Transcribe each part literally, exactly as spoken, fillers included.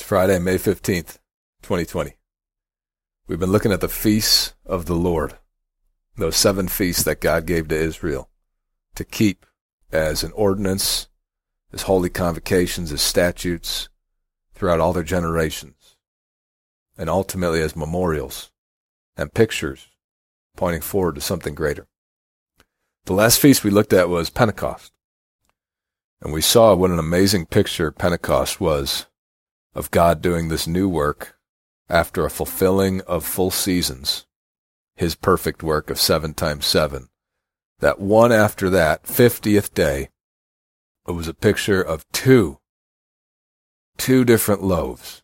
Friday, May fifteenth, twenty twenty. We've been looking at the feasts of the Lord, those seven feasts that God gave to Israel to keep as an ordinance, as holy convocations, as statutes throughout all their generations, and ultimately as memorials and pictures pointing forward to something greater. The last feast we looked at was Pentecost, and we saw what an amazing picture Pentecost was of God doing this new work after a fulfilling of full seasons, his perfect work of seven times seven. That one after that, fiftieth day, it was a picture of two, two different loaves,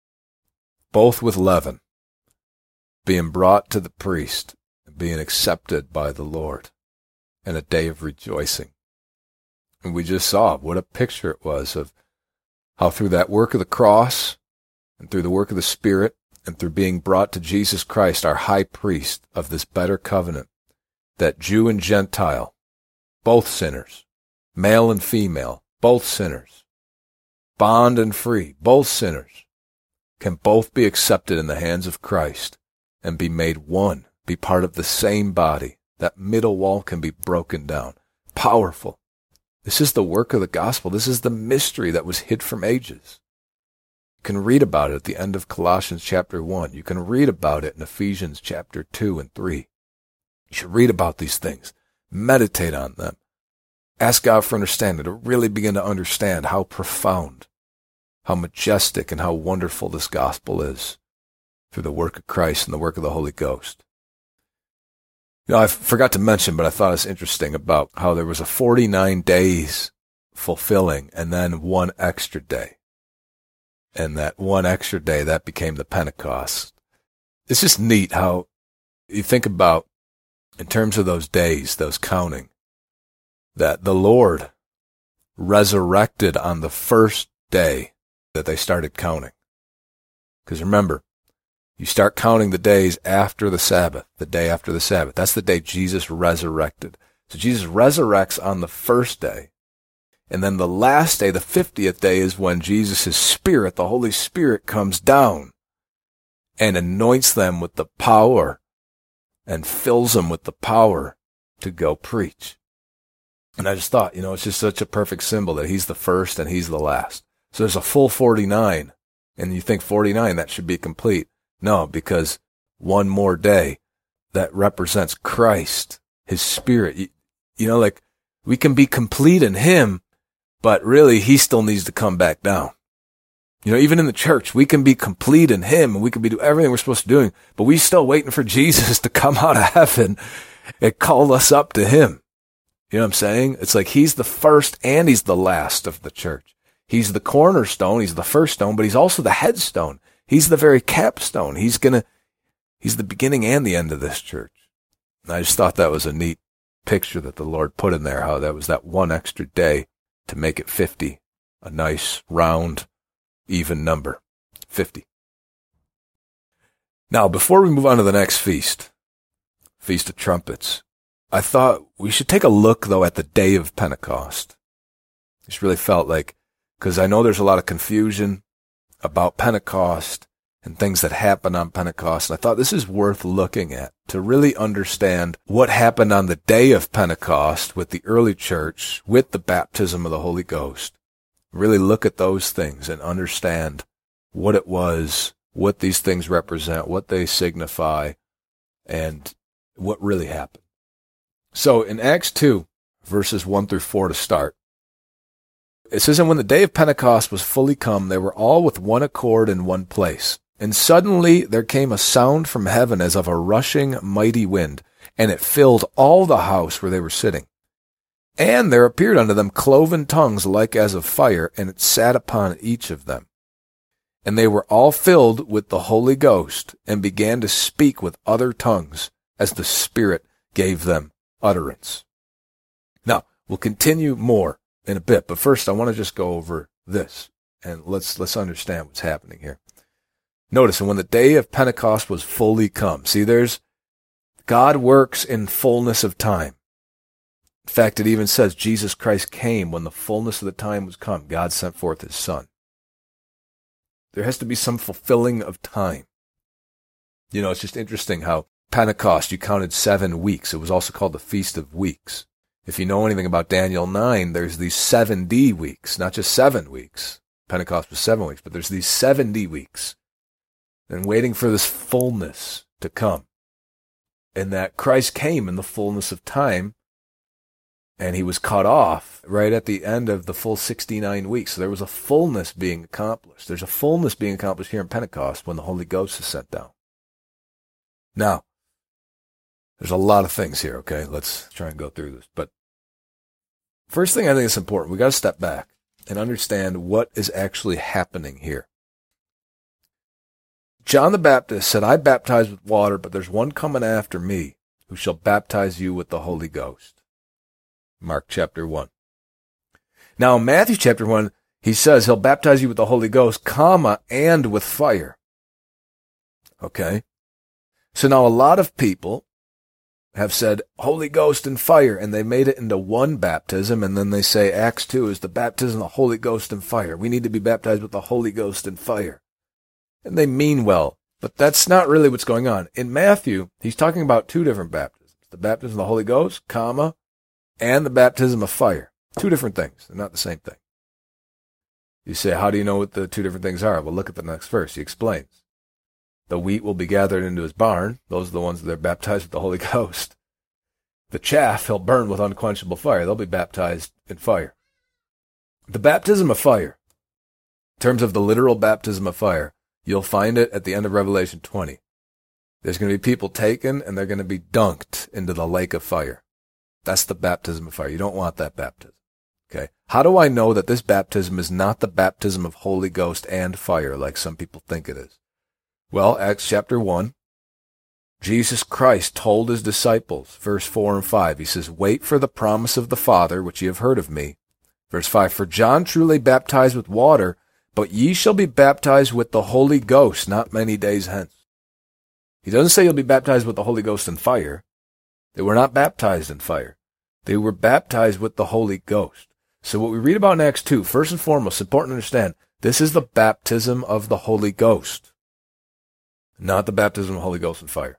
both with leaven, being brought to the priest and being accepted by the Lord, and a day of rejoicing. And we just saw what a picture it was of how through that work of the cross and through the work of the Spirit and through being brought to Jesus Christ, our high priest of this better covenant, that Jew and Gentile, both sinners, male and female, both sinners, bond and free, both sinners, can both be accepted in the hands of Christ and be made one, be part of the same body. That middle wall can be broken down. Powerful. This is the work of the gospel. This is the mystery that was hid from ages. You can read about it at the end of Colossians chapter one. You can read about it in Ephesians chapter two and three. You should read about these things. Meditate on them. Ask God for understanding, to really begin to understand how profound, how majestic, and how wonderful this gospel is through the work of Christ and the work of the Holy Ghost. You know, I forgot to mention, but I thought it's interesting about how there was a forty-nine days fulfilling and then one extra day. And that one extra day, that became the Pentecost. It's just neat how you think about, in terms of those days, those counting, that the Lord resurrected on the first day that they started counting. Because remember, you start counting the days after the Sabbath, the day after the Sabbath. That's the day Jesus resurrected. So Jesus resurrects on the first day. And then the last day, the fiftieth day, is when Jesus' Spirit, the Holy Spirit, comes down and anoints them with the power and fills them with the power to go preach. And I just thought, you know, it's just such a perfect symbol that he's the first and he's the last. So there's a full forty-nine, and you think forty-nine, that should be complete. No, because one more day that represents Christ, his Spirit. You, you know, like, we can be complete in him, but really he still needs to come back down. You know, even in the church, we can be complete in him and we can be doing everything we're supposed to be doing, but we still waiting for Jesus to come out of heaven and call us up to him. You know what I'm saying? It's like he's the first and he's the last of the church. He's the cornerstone, he's the first stone, but he's also the headstone. He's the very capstone. He's gonna, he's the beginning and the end of this church. And I just thought that was a neat picture that the Lord put in there, how that was that one extra day to make it fifty. A nice, round, even number. fifty. Now, before we move on to the next feast, Feast of Trumpets, I thought we should take a look, though, at the day of Pentecost. Just really felt like, because I know there's a lot of confusion about Pentecost and things that happen on Pentecost. And I thought this is worth looking at to really understand what happened on the day of Pentecost with the early church, with the baptism of the Holy Ghost. Really look at those things and understand what it was, what these things represent, what they signify, and what really happened. So in Acts two, verses one through four to start, it says, "And when the day of Pentecost was fully come, they were all with one accord in one place. And suddenly there came a sound from heaven as of a rushing mighty wind, and it filled all the house where they were sitting. And there appeared unto them cloven tongues like as of fire, and it sat upon each of them. And they were all filled with the Holy Ghost, and began to speak with other tongues, as the Spirit gave them utterance." Now, we'll continue more in a bit, but first I want to just go over this, and let's let's understand what's happening here. Notice, and when the day of Pentecost was fully come. See, there's, God works in fullness of time. In fact, it even says Jesus Christ came when the fullness of the time was come. God sent forth his Son. There has to be some fulfilling of time. You know, it's just interesting how Pentecost, you counted seven weeks. It was also called the Feast of Weeks. If you know anything about Daniel nine, there's these seventy weeks, not just seven weeks. Pentecost was seven weeks, but there's these seventy weeks. And waiting for this fullness to come. And that Christ came in the fullness of time, and he was cut off right at the end of the full sixty-nine weeks. So there was a fullness being accomplished. There's a fullness being accomplished here in Pentecost when the Holy Ghost is sent down. Now, there's a lot of things here, okay? Let's try and go through this. But first thing I think is important, we got to step back and understand what is actually happening here. John the Baptist said, I baptize with water, but there's one coming after me who shall baptize you with the Holy Ghost. Mark chapter one. Now in Matthew chapter one, he says he'll baptize you with the Holy Ghost, comma, and with fire. Okay? So now a lot of people have said Holy Ghost and fire, and they made it into one baptism, and then they say Acts two is the baptism of the Holy Ghost and fire. We need to be baptized with the Holy Ghost and fire. And they mean well, but that's not really what's going on. In Matthew, he's talking about two different baptisms. The baptism of the Holy Ghost, comma, and the baptism of fire. Two different things. They're not the same thing. You say, how do you know what the two different things are? Well, look at the next verse. He explains. The wheat will be gathered into his barn. Those are the ones that are baptized with the Holy Ghost. The chaff he'll burn with unquenchable fire. They'll be baptized in fire. The baptism of fire, in terms of the literal baptism of fire, you'll find it at the end of Revelation twenty. There's going to be people taken, and they're going to be dunked into the lake of fire. That's the baptism of fire. You don't want that baptism. Okay. How do I know that this baptism is not the baptism of Holy Ghost and fire, like some people think it is? Well, Acts chapter one, Jesus Christ told his disciples, verse four and five, he says, wait for the promise of the Father, which ye have heard of me. Verse five, for John truly baptized with water, but ye shall be baptized with the Holy Ghost not many days hence. He doesn't say you'll be baptized with the Holy Ghost and fire. They were not baptized in fire. They were baptized with the Holy Ghost. So what we read about in Acts two, first and foremost, important to understand, this is the baptism of the Holy Ghost, not the baptism of the Holy Ghost and fire.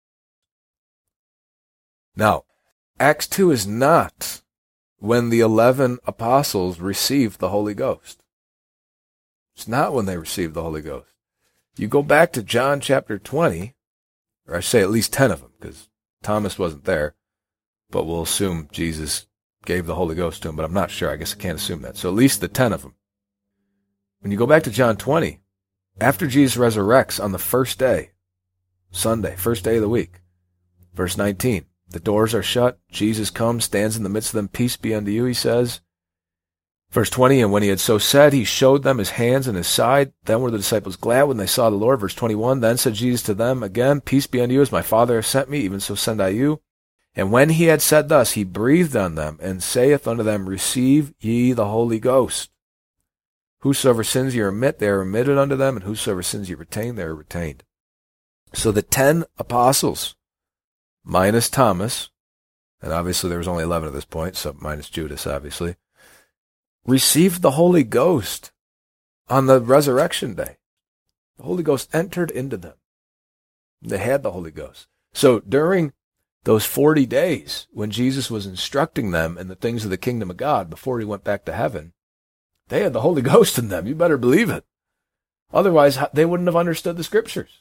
Now, Acts two is not when the eleven apostles received the Holy Ghost. It's not when they received the Holy Ghost. You go back to John chapter twenty, or I say at least ten of them, because Thomas wasn't there, but we'll assume Jesus gave the Holy Ghost to him, but I'm not sure. I guess I can't assume that. So at least the ten of them. When you go back to John twenty, after Jesus resurrects on the first day, Sunday, first day of the week, verse nineteen, the doors are shut, Jesus comes, stands in the midst of them, peace be unto you, he says. Verse twenty, and when he had so said, he showed them his hands and his side. Then were the disciples glad when they saw the Lord. Verse twenty-one, then said Jesus to them again, peace be unto you, as my Father hath sent me, even so send I you. And when he had said thus, he breathed on them, and saith unto them, receive ye the Holy Ghost. Whosoever sins ye remit, they are remitted unto them, and whosoever sins ye retain, they are retained. So the ten apostles, minus Thomas, and obviously there was only eleven at this point, so minus Judas, obviously, received the Holy Ghost on the resurrection day. The Holy Ghost entered into them. They had the Holy Ghost. So during those forty days when Jesus was instructing them in the things of the kingdom of God before he went back to heaven, they had the Holy Ghost in them. You better believe it. Otherwise, they wouldn't have understood the scriptures.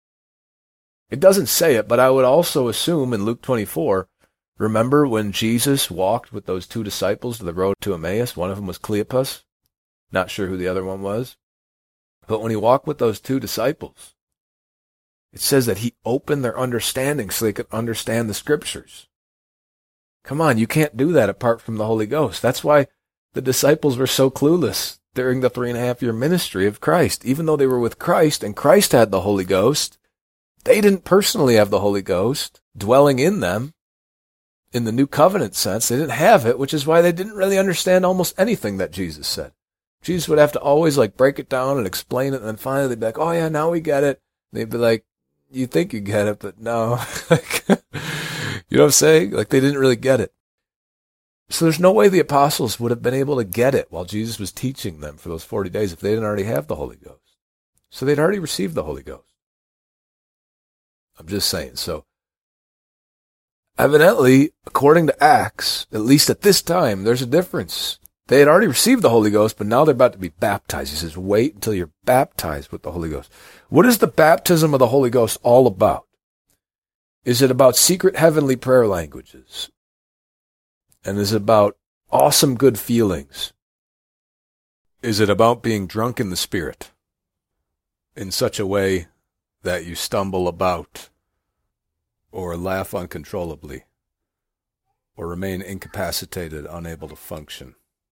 It doesn't say it, but I would also assume in Luke twenty-four, remember when Jesus walked with those two disciples to the road to Emmaus? One of them was Cleopas. Not sure who the other one was. But when he walked with those two disciples, it says that he opened their understanding so they could understand the scriptures. Come on, you can't do that apart from the Holy Ghost. That's why the disciples were so clueless during the three and a half year ministry of Christ. Even though they were with Christ and Christ had the Holy Ghost, they didn't personally have the Holy Ghost dwelling in them in the new covenant sense. They didn't have it, which is why they didn't really understand almost anything that Jesus said. Jesus would have to always like break it down and explain it, and then finally they'd be like, oh yeah, now we get it. They'd be like, you think you get it, but no. You know what I'm saying? Like they didn't really get it. So there's no way the apostles would have been able to get it while Jesus was teaching them for those forty days if they didn't already have the Holy Ghost. So they'd already received the Holy Ghost. I'm just saying. So evidently, according to Acts, at least at this time, there's a difference. They had already received the Holy Ghost, but now they're about to be baptized. He says, wait until you're baptized with the Holy Ghost. What is the baptism of the Holy Ghost all about? Is it about secret heavenly prayer languages? And is it about awesome good feelings? Is it about being drunk in the Spirit in such a way that you stumble about or laugh uncontrollably or remain incapacitated, unable to function?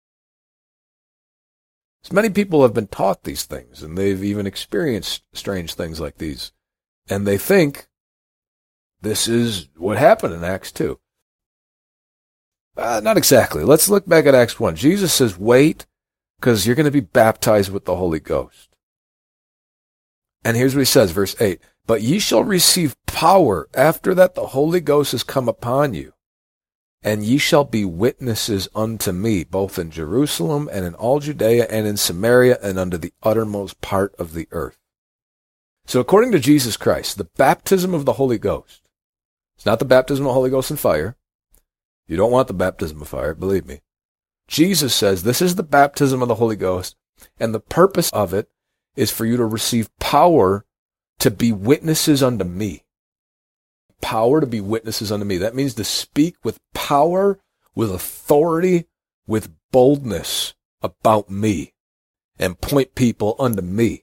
So many people have been taught these things, and they've even experienced strange things like these. And they think this is what happened in Acts two. Uh, not exactly. Let's look back at Acts one. Jesus says, wait, because you're going to be baptized with the Holy Ghost. And here's what he says, verse eight. But ye shall receive power after that the Holy Ghost is come upon you. And ye shall be witnesses unto me, both in Jerusalem and in all Judea and in Samaria and unto the uttermost part of the earth. So according to Jesus Christ, the baptism of the Holy Ghost, it's not the baptism of the Holy Ghost in fire. You don't want the baptism of fire, believe me. Jesus says this is the baptism of the Holy Ghost, and the purpose of it is for you to receive power to be witnesses unto me. Power to be witnesses unto me. That means to speak with power, with authority, with boldness about me, and point people unto me.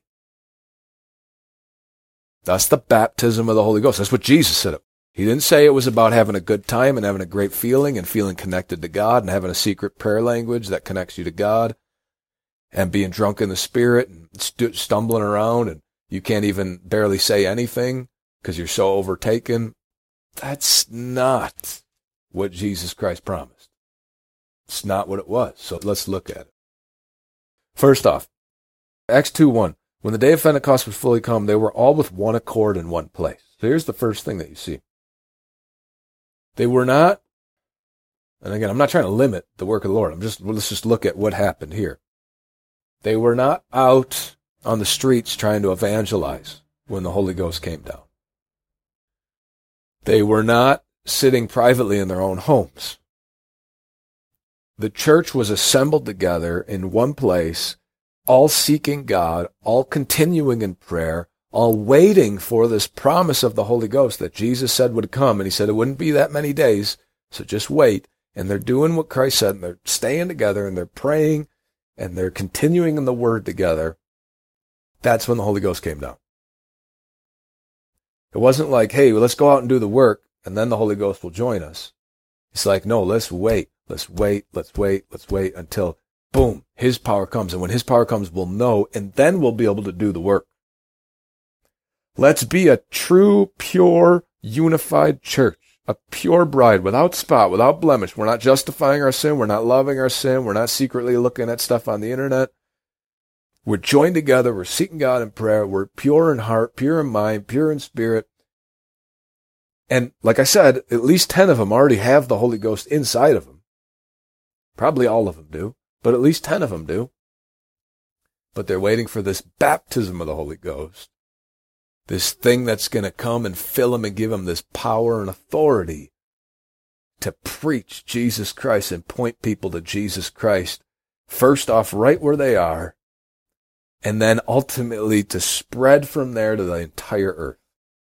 That's the baptism of the Holy Ghost. That's what Jesus said. He didn't say it was about having a good time and having a great feeling and feeling connected to God and having a secret prayer language that connects you to God and being drunk in the Spirit and st- stumbling around and you can't even barely say anything because you're so overtaken. That's not what Jesus Christ promised. It's not what it was. So let's look at it. First off, Acts two one. When the day of Pentecost was fully come, they were all with one accord in one place. So here's the first thing that you see. They were not, and again, I'm not trying to limit the work of the Lord. I'm just, let's just look at what happened here. They were not out on the streets trying to evangelize when the Holy Ghost came down. They were not sitting privately in their own homes. The church was assembled together in one place, all seeking God, all continuing in prayer, all waiting for this promise of the Holy Ghost that Jesus said would come. And he said it wouldn't be that many days, so just wait. And they're doing what Christ said, and they're staying together, and they're praying, and they're continuing in the Word together. That's when the Holy Ghost came down. It wasn't like, hey, well, let's go out and do the work, and then the Holy Ghost will join us. It's like, no, let's wait, let's wait, let's wait, let's wait until, boom, His power comes. And when His power comes, we'll know, and then we'll be able to do the work. Let's be a true, pure, unified church, a pure bride, without spot, without blemish. We're not justifying our sin. We're not loving our sin. We're not secretly looking at stuff on the internet. We're joined together. We're seeking God in prayer. We're pure in heart, pure in mind, pure in spirit. And like I said, at least ten of them already have the Holy Ghost inside of them. Probably all of them do, but at least ten of them do. But they're waiting for this baptism of the Holy Ghost. This thing that's going to come and fill them and give them this power and authority to preach Jesus Christ and point people to Jesus Christ, first off right where they are, and then ultimately to spread from there to the entire earth.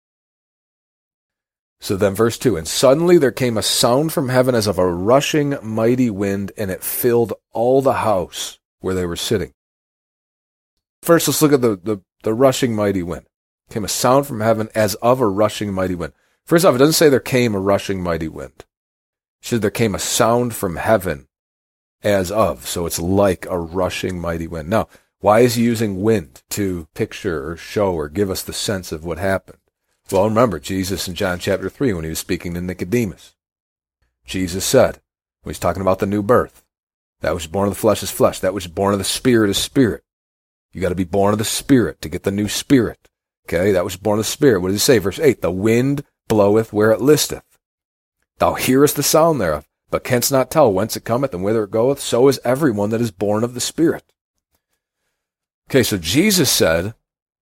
So then verse two, and suddenly there came a sound from heaven as of a rushing mighty wind, and it filled all the house where they were sitting. First, let's look at the, the, the rushing mighty wind. Came a sound from heaven as of a rushing mighty wind. First off, it doesn't say there came a rushing mighty wind. It says there came a sound from heaven as of. So it's like a rushing mighty wind. Now, why is he using wind to picture or show or give us the sense of what happened? Well, remember Jesus in John chapter three when he was speaking to Nicodemus. Jesus said, when he's talking about the new birth, that which is born of the flesh is flesh. That which is born of the Spirit is spirit. You got to be born of the Spirit to get the new spirit. Okay, that was born of the Spirit. What does it say? Verse eight, the wind bloweth where it listeth. Thou hearest the sound thereof, but canst not tell whence it cometh and whither it goeth. So is everyone that is born of the Spirit. Okay, so Jesus said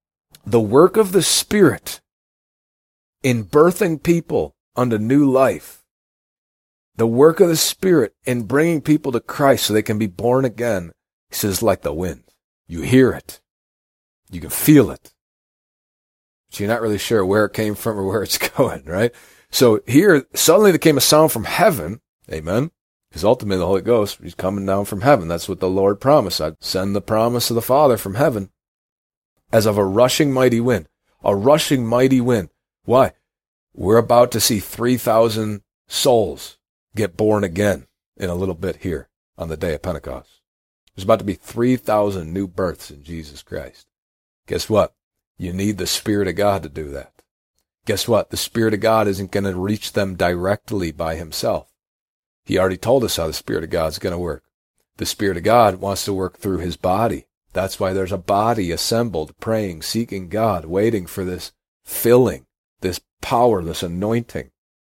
the work of the Spirit in birthing people unto new life, the work of the Spirit in bringing people to Christ so they can be born again, he says, like the wind. You hear it. You can feel it. But you're not really sure where it came from or where it's going, right? So here, suddenly there came a sound from heaven. Amen. Because ultimately the Holy Ghost, he's coming down from heaven. That's what the Lord promised. I'd send the promise of the Father from heaven as of a rushing mighty wind. A rushing mighty wind. Why? We're about to see three thousand souls get born again in a little bit here on the day of Pentecost. There's about to be three thousand new births in Jesus Christ. Guess what? You need the Spirit of God to do that. Guess what? The Spirit of God isn't going to reach them directly by himself. He already told us how the Spirit of God is going to work. The Spirit of God wants to work through his body. That's why there's a body assembled, praying, seeking God, waiting for this filling, this power, this anointing.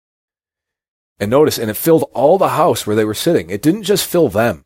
And notice, and it filled all the house where they were sitting. It didn't just fill them.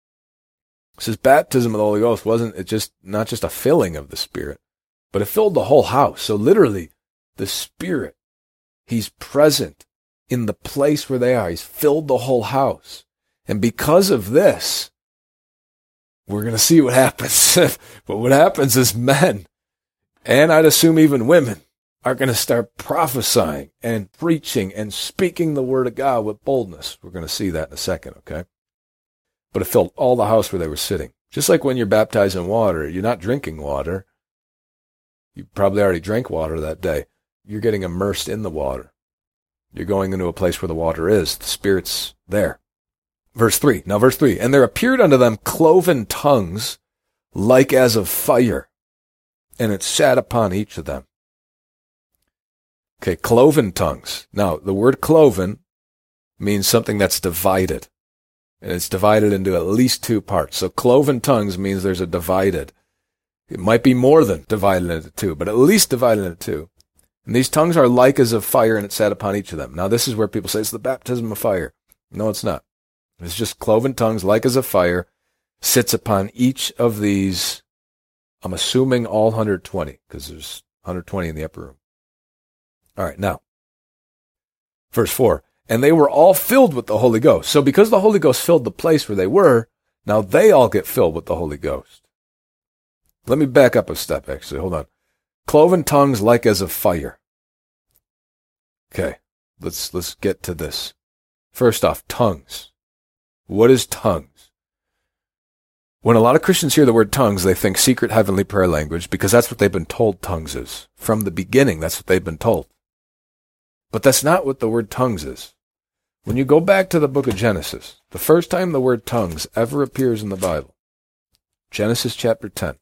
It says baptism of the Holy Ghost wasn't it just not just a filling of the Spirit, but it filled the whole house. So literally, the Spirit, he's present in the place where they are. He's filled the whole house. And because of this, we're going to see what happens. But what happens is men, and I'd assume even women, are going to start prophesying and preaching and speaking the word of God with boldness. We're going to see that in a second, okay? But it filled all the house where they were sitting. Just like when you're baptized in water, you're not drinking water. You probably already drank water that day. You're getting immersed in the water. You're going into a place where the water is. The Spirit's there. Verse three. Now verse three. And there appeared unto them cloven tongues like as of fire, and it sat upon each of them. Okay, cloven tongues. Now, the word cloven means something that's divided. And it's divided into at least two parts. So cloven tongues means there's a divided. It might be more than divided into two, but at least divided into two. And these tongues are like as of fire, and it sat upon each of them. Now, this is where people say it's the baptism of fire. No, it's not. It's just cloven tongues, like as of fire, sits upon each of these. I'm assuming all one hundred twenty, because there's one hundred twenty in the upper room. All right, now, verse four. And they were all filled with the Holy Ghost. So because the Holy Ghost filled the place where they were, now they all get filled with the Holy Ghost. Let me back up a step, actually. Hold on. Cloven tongues like as of fire. Okay, let's let's get to this. First off, tongues. What is tongues? When a lot of Christians hear the word tongues, they think secret heavenly prayer language, because that's what they've been told tongues is. From the beginning, that's what they've been told. But that's not what the word tongues is. When you go back to the book of Genesis, the first time the word tongues ever appears in the Bible, Genesis chapter ten.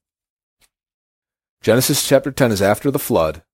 Genesis chapter ten is after the flood.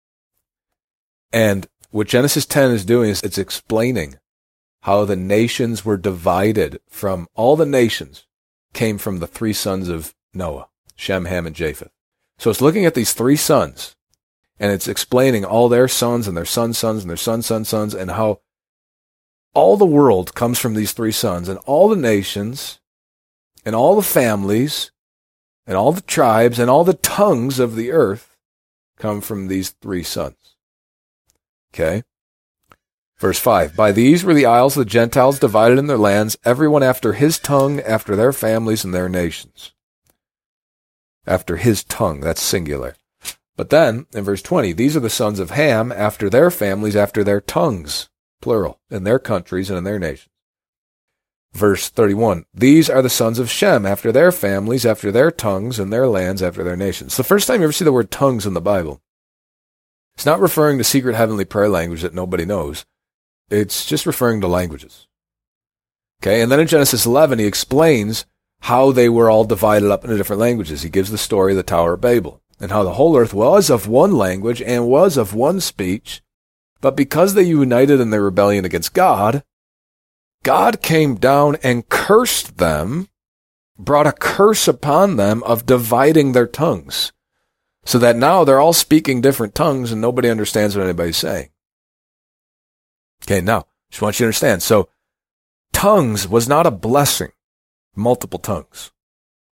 And what Genesis ten is doing is it's explaining how the nations were divided from, all the nations came from the three sons of Noah, Shem, Ham, and Japheth. So it's looking at these three sons, and it's explaining all their sons and their sons' sons and their sons' sons' sons, and how all the world comes from these three sons, and all the nations, and all the families, and all the tribes, and all the tongues of the earth come from these three sons. Okay? Verse five, by these were the isles of the Gentiles divided in their lands, everyone after his tongue, after their families and their nations. After his tongue, that's singular. But then, in verse twenty, these are the sons of Ham, after their families, after their tongues, plural, in their countries and in their nations. Verse thirty-one, these are the sons of Shem, after their families, after their tongues, and their lands, after their nations. The first time you ever see the word tongues in the Bible, it's not referring to secret heavenly prayer language that nobody knows. It's just referring to languages. Okay, and then in Genesis eleven, he explains how they were all divided up into different languages. He gives the story of the Tower of Babel, and how the whole earth was of one language and was of one speech, but because they united in their rebellion against God, God came down and cursed them, brought a curse upon them of dividing their tongues, so that now they're all speaking different tongues and nobody understands what anybody's saying. Okay, now, just want you to understand. So, tongues was not a blessing, multiple tongues.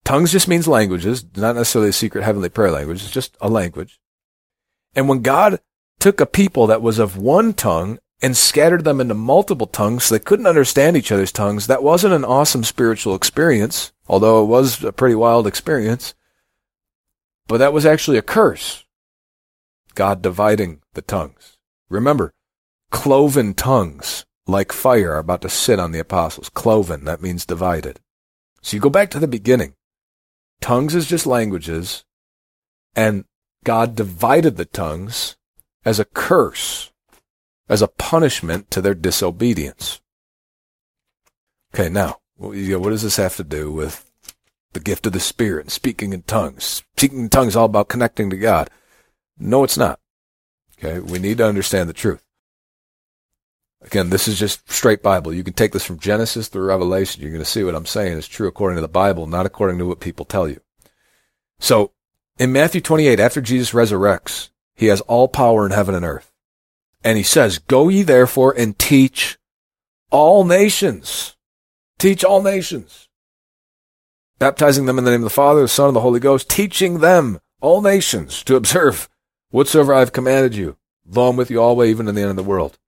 Tongues just means languages, not necessarily a secret heavenly prayer language. It's just a language. And when God took a people that was of one tongue and scattered them into multiple tongues so they couldn't understand each other's tongues, that wasn't an awesome spiritual experience, although it was a pretty wild experience. But that was actually a curse. God dividing the tongues. Remember, cloven tongues like fire are about to sit on the apostles. Cloven, that means divided. So you go back to the beginning. Tongues is just languages, and God divided the tongues as a curse, as a punishment to their disobedience. Okay, now, what does this have to do with the gift of the Spirit and speaking in tongues? Speaking in tongues is all about connecting to God. No, it's not. Okay, we need to understand the truth. Again, this is just straight Bible. You can take this from Genesis through Revelation. You're going to see what I'm saying is true according to the Bible, not according to what people tell you. So, in Matthew twenty-eight, after Jesus resurrects, he has all power in heaven and earth. And he says, "Go ye therefore and teach all nations." Teach all nations. Baptizing them in the name of the Father, the Son, and the Holy Ghost, teaching them, all nations, to observe whatsoever I have commanded you. Lo, I'm with you always, even to the end of the world.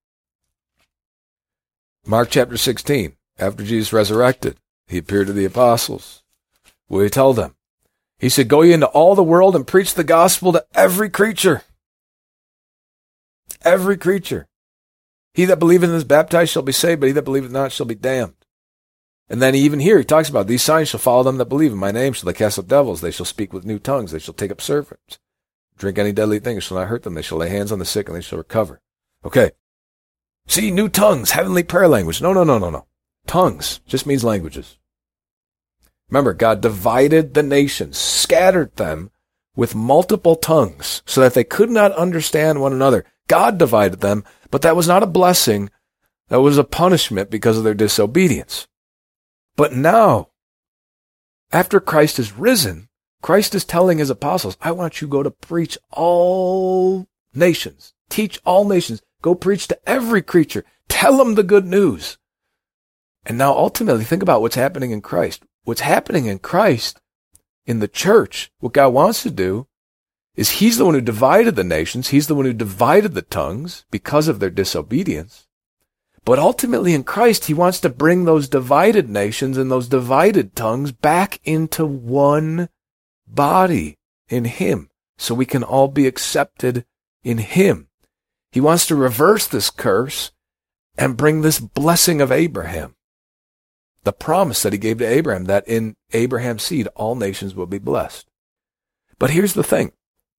Mark chapter sixteen, after Jesus resurrected, he appeared to the apostles. What did he tell them? He said, "Go ye into all the world and preach the gospel to every creature." Every creature. He that believeth and is baptized shall be saved, but he that believeth not shall be damned. And then even here he talks about, "These signs shall follow them that believe. In my name shall they cast out devils. They shall speak with new tongues. They shall take up serpents. Drink any deadly thing. It shall not hurt them. They shall lay hands on the sick and they shall recover." Okay. See, new tongues, heavenly prayer language. No, no, no, no, no. Tongues just means languages. Remember, God divided the nations, scattered them with multiple tongues so that they could not understand one another. God divided them, but that was not a blessing. That was a punishment because of their disobedience. But now, after Christ is risen, Christ is telling his apostles, "I want you to go to preach all nations. Teach all nations. Go preach to every creature. Tell them the good news." And now ultimately, think about what's happening in Christ. What's happening in Christ, in the church, what God wants to do is he's the one who divided the nations. He's the one who divided the tongues because of their disobedience. But ultimately in Christ, he wants to bring those divided nations and those divided tongues back into one body in him so we can all be accepted in him. He wants to reverse this curse and bring this blessing of Abraham. The promise that he gave to Abraham, that in Abraham's seed all nations will be blessed. But here's the thing.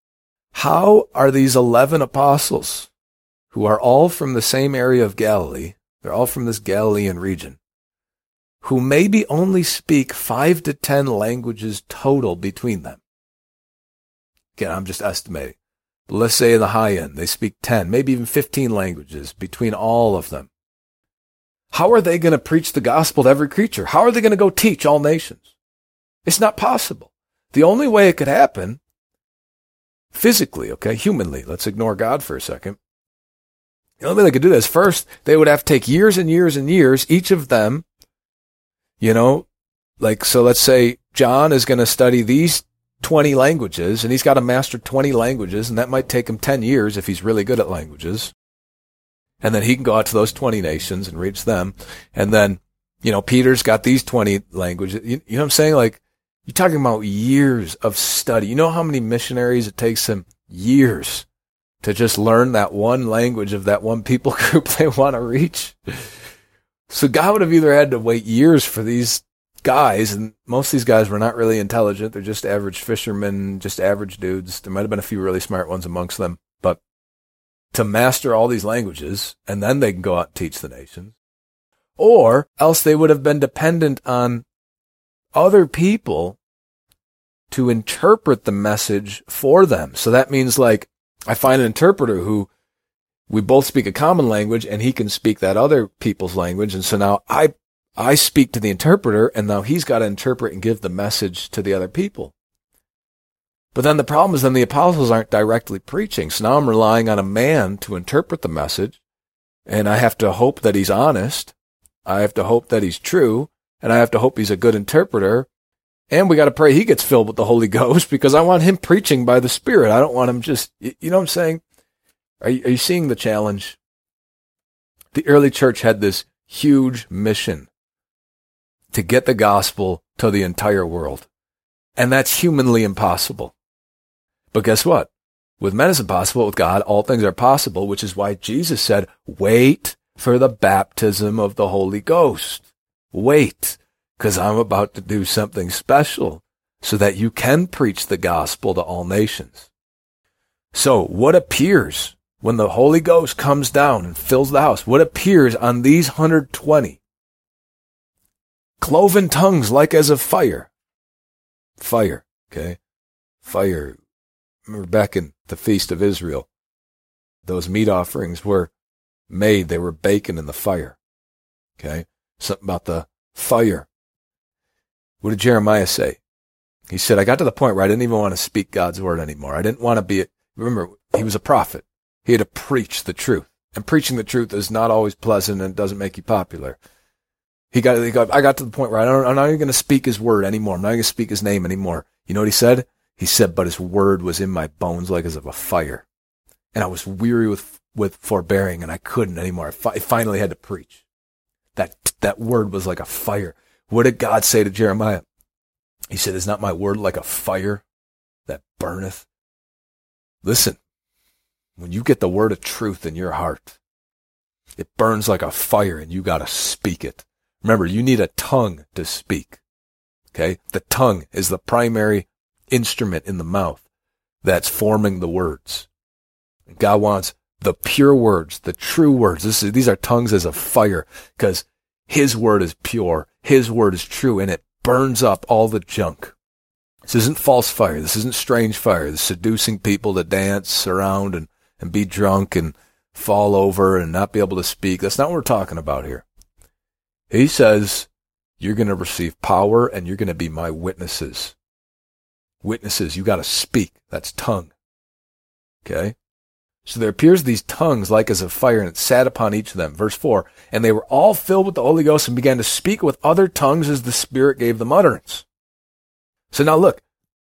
How are these eleven apostles, who are all from the same area of Galilee, they're all from this Galilean region, who maybe only speak five to ten languages total between them? Again, I'm just estimating. But let's say in the high end, they speak ten, maybe even fifteen languages between all of them. How are they going to preach the gospel to every creature? How are they going to go teach all nations? It's not possible. The only way it could happen, physically, okay, humanly, let's ignore God for a second. The only way they could do this, first, they would have to take years and years and years, each of them, you know, like, so let's say John is going to study these twenty languages, and he's got to master twenty languages, and that might take him ten years if he's really good at languages. And then he can go out to those twenty nations and reach them. And then, you know, Peter's got these twenty languages. You, you know what I'm saying? Like, you're talking about years of study. You know how many missionaries it takes them? Years to just learn that one language of that one people group they want to reach. So God would have either had to wait years for these guys, and most of these guys were not really intelligent. They're just average fishermen, just average dudes. There might have been a few really smart ones amongst them, but to master all these languages, and then they can go out and teach the nations. Or else they would have been dependent on other people to interpret the message for them. So that means, like, I find an interpreter who we both speak a common language and he can speak that other people's language. And so now I, I speak to the interpreter, and now he's got to interpret and give the message to the other people. But then the problem is then the apostles aren't directly preaching. So now I'm relying on a man to interpret the message, and I have to hope that he's honest. I have to hope that he's true, and I have to hope he's a good interpreter. And we got to pray he gets filled with the Holy Ghost because I want him preaching by the Spirit. I don't want him just, you know what I'm saying? Are you, are you seeing the challenge? The early church had this huge mission to get the gospel to the entire world. And that's humanly impossible. But guess what? With men it's impossible. With God, all things are possible, which is why Jesus said, wait for the baptism of the Holy Ghost. Wait, because I'm about to do something special so that you can preach the gospel to all nations. So what appears when the Holy Ghost comes down and fills the house? What appears on these one hundred twenty? Cloven tongues like as of fire. Fire, okay? Fire. Remember back in the Feast of Israel, those meat offerings were made, they were baking in the fire. Okay? Something about the fire. What did Jeremiah say? He said, I got to the point where I didn't even want to speak God's word anymore. I didn't want to be, remember, he was a prophet. He had to preach the truth. And preaching the truth is not always pleasant and doesn't make you popular. He got, he got I got to the point where I don't, I'm not even going to speak his word anymore. I'm not going to speak his name anymore. You know what he said? He said, but his word was in my bones like as of a fire. And I was weary with, with forbearing, and I couldn't anymore. I, fi- I finally had to preach. That, that word was like a fire. What did God say to Jeremiah? He said, is not my word like a fire that burneth? Listen, when you get the word of truth in your heart, it burns like a fire, and you got to speak it. Remember, you need a tongue to speak. Okay? The tongue is the primary instrument in the mouth that's forming the words. God wants the pure words, the true words. This is, these are tongues as a fire because his word is pure. His word is true, and it burns up all the junk. This isn't false fire. This isn't strange fire. This is seducing people to dance around and, and be drunk and fall over and not be able to speak. That's not what we're talking about here. He says, you're going to receive power and you're going to be my witnesses. Witnesses, you got to speak. That's tongue. Okay? So there appears these tongues like as of fire, and it sat upon each of them. Verse four, and they were all filled with the Holy Ghost and began to speak with other tongues as the Spirit gave them utterance. So now look,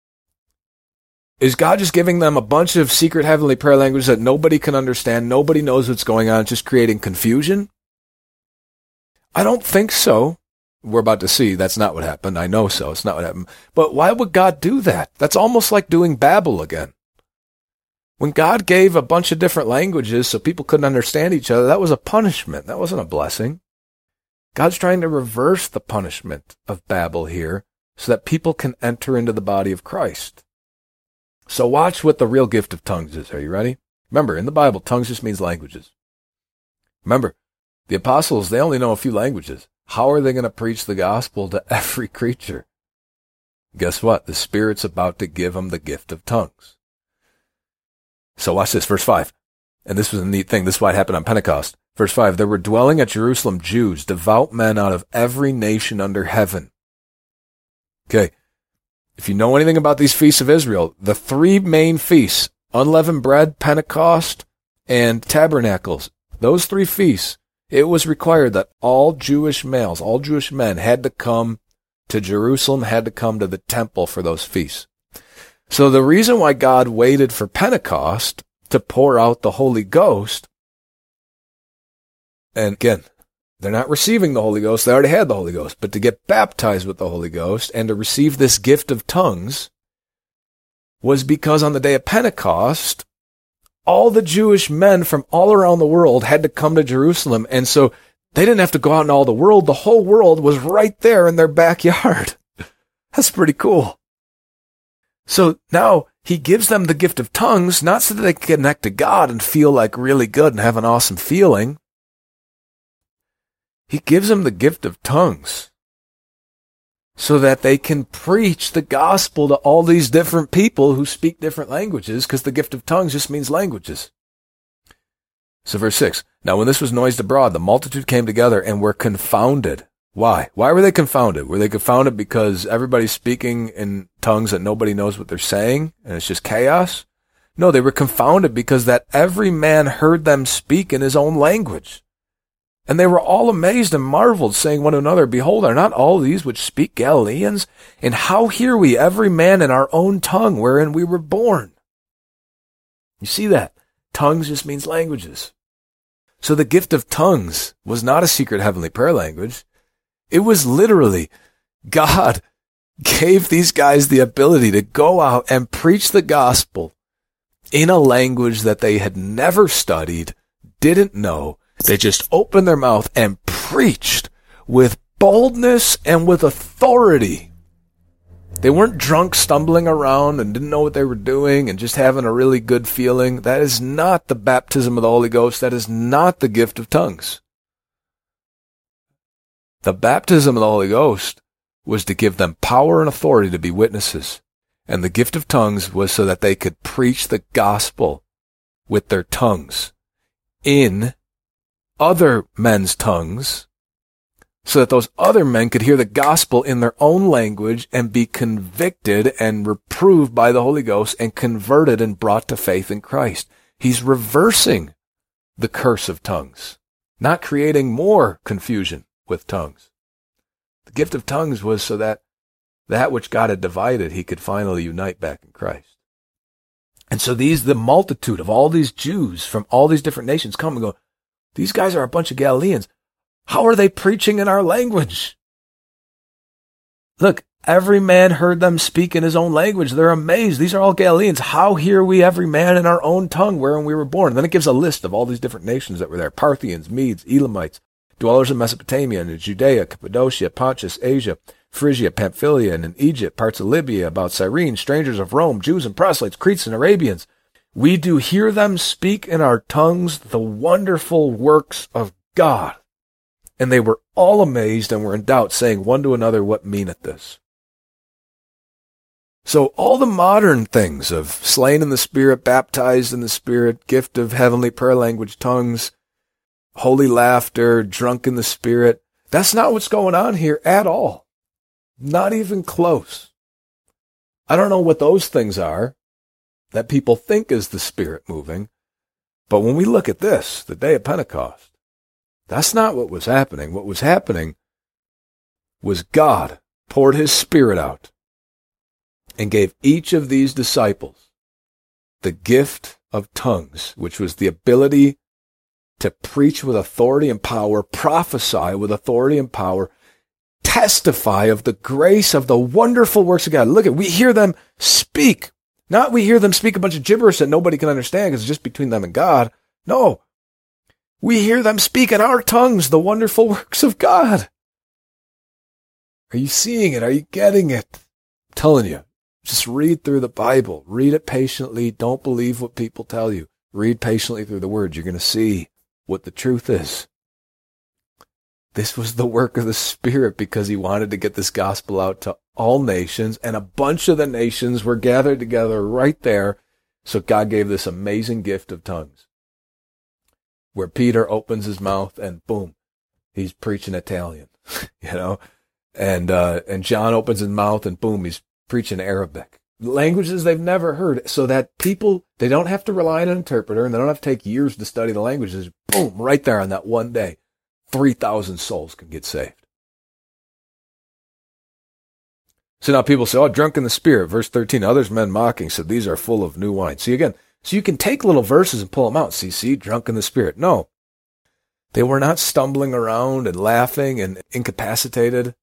is God just giving them a bunch of secret heavenly prayer languages that nobody can understand, nobody knows what's going on, just creating confusion? I don't think so. We're about to see that's not what happened. I know so. It's not what happened. But why would God do that? That's almost like doing Babel again. When God gave a bunch of different languages so people couldn't understand each other, that was a punishment. That wasn't a blessing. God's trying to reverse the punishment of Babel here so that people can enter into the body of Christ. So watch what the real gift of tongues is. Are you ready? Remember, in the Bible, tongues just means languages. Remember, the apostles, they only know a few languages. How are they going to preach the gospel to every creature? Guess what? The Spirit's about to give them the gift of tongues. So watch this, verse five. And this was a neat thing. This is why it happened on Pentecost. Verse five, there were dwelling at Jerusalem Jews, devout men out of every nation under heaven. Okay, if you know anything about these feasts of Israel, the three main feasts, unleavened bread, Pentecost, and tabernacles, those three feasts, it was required that all Jewish males, all Jewish men had to come to Jerusalem, had to come to the temple for those feasts. So the reason why God waited for Pentecost to pour out the Holy Ghost, and again, they're not receiving the Holy Ghost, they already had the Holy Ghost, but to get baptized with the Holy Ghost and to receive this gift of tongues was because on the day of Pentecost, all the Jewish men from all around the world had to come to Jerusalem, and so they didn't have to go out in all the world. The whole world was right there in their backyard. That's pretty cool. So now he gives them the gift of tongues, not so that they can connect to God and feel like really good and have an awesome feeling. He gives them the gift of tongues so that they can preach the gospel to all these different people who speak different languages, because the gift of tongues just means languages. So verse six, now when this was noised abroad, the multitude came together and were confounded. Why? Why were they confounded? Were they confounded because everybody's speaking in tongues that nobody knows what they're saying and it's just chaos? No, they were confounded because that every man heard them speak in his own language. And they were all amazed and marveled, saying one to another, Behold, are not all these which speak Galileans? And how hear we every man in our own tongue wherein we were born? You see that? Tongues just means languages. So the gift of tongues was not a secret heavenly prayer language. It was literally God gave these guys the ability to go out and preach the gospel in a language that they had never studied, didn't know. They just opened their mouth and preached with boldness and with authority. They weren't drunk, stumbling around and didn't know what they were doing and just having a really good feeling. That is not the baptism of the Holy Ghost. That is not the gift of tongues. The baptism of the Holy Ghost was to give them power and authority to be witnesses. And the gift of tongues was so that they could preach the gospel with their tongues in other men's tongues, so that those other men could hear the gospel in their own language and be convicted and reproved by the Holy Ghost and converted and brought to faith in Christ. He's reversing the curse of tongues, not creating more confusion with tongues. The gift of tongues was so that that which God had divided, he could finally unite back in Christ. And so these, the multitude of all these Jews from all these different nations come and go, these guys are a bunch of Galileans. How are they preaching in our language? Look, every man heard them speak in his own language. They're amazed. These are all Galileans. How hear we every man in our own tongue wherein we were born? And then it gives a list of all these different nations that were there. Parthians, Medes, Elamites, dwellers in Mesopotamia and in Judea, Cappadocia, Pontus, Asia, Phrygia, Pamphylia, and in Egypt, parts of Libya, about Cyrene, strangers of Rome, Jews and proselytes, Cretes and Arabians. We do hear them speak in our tongues the wonderful works of God. And they were all amazed and were in doubt, saying one to another, What meaneth this? So all the modern things of slain in the Spirit, baptized in the Spirit, gift of heavenly prayer language, tongues, holy laughter, drunk in the Spirit, that's not what's going on here at all. Not even close. I don't know what those things are that people think is the Spirit moving. But when we look at this, the day of Pentecost, that's not what was happening. What was happening was God poured his Spirit out and gave each of these disciples the gift of tongues, which was the ability to preach with authority and power, prophesy with authority and power, testify of the grace of the wonderful works of God. Look at, we hear them speak. Not we hear them speak a bunch of gibberish that nobody can understand because it's just between them and God. No. We hear them speak in our tongues the wonderful works of God. Are you seeing it? Are you getting it? I'm telling you, just read through the Bible. Read it patiently. Don't believe what people tell you. Read patiently through the Word. You're going to see what the truth is. This was the work of the Spirit because he wanted to get this gospel out to all nations, and a bunch of the nations were gathered together right there. So God gave this amazing gift of tongues, where Peter opens his mouth and boom, he's preaching Italian, you know, and uh, and John opens his mouth and boom, he's preaching Arabic, languages they've never heard, so that people, they don't have to rely on an interpreter and they don't have to take years to study the languages. Boom, right there on that one day, three thousand souls can get saved. So now people say, oh, drunk in the Spirit. Verse thirteen, others men mocking said, these are full of new wine. See again, so you can take little verses and pull them out. See, see, drunk in the Spirit. No, they were not stumbling around and laughing and incapacitated.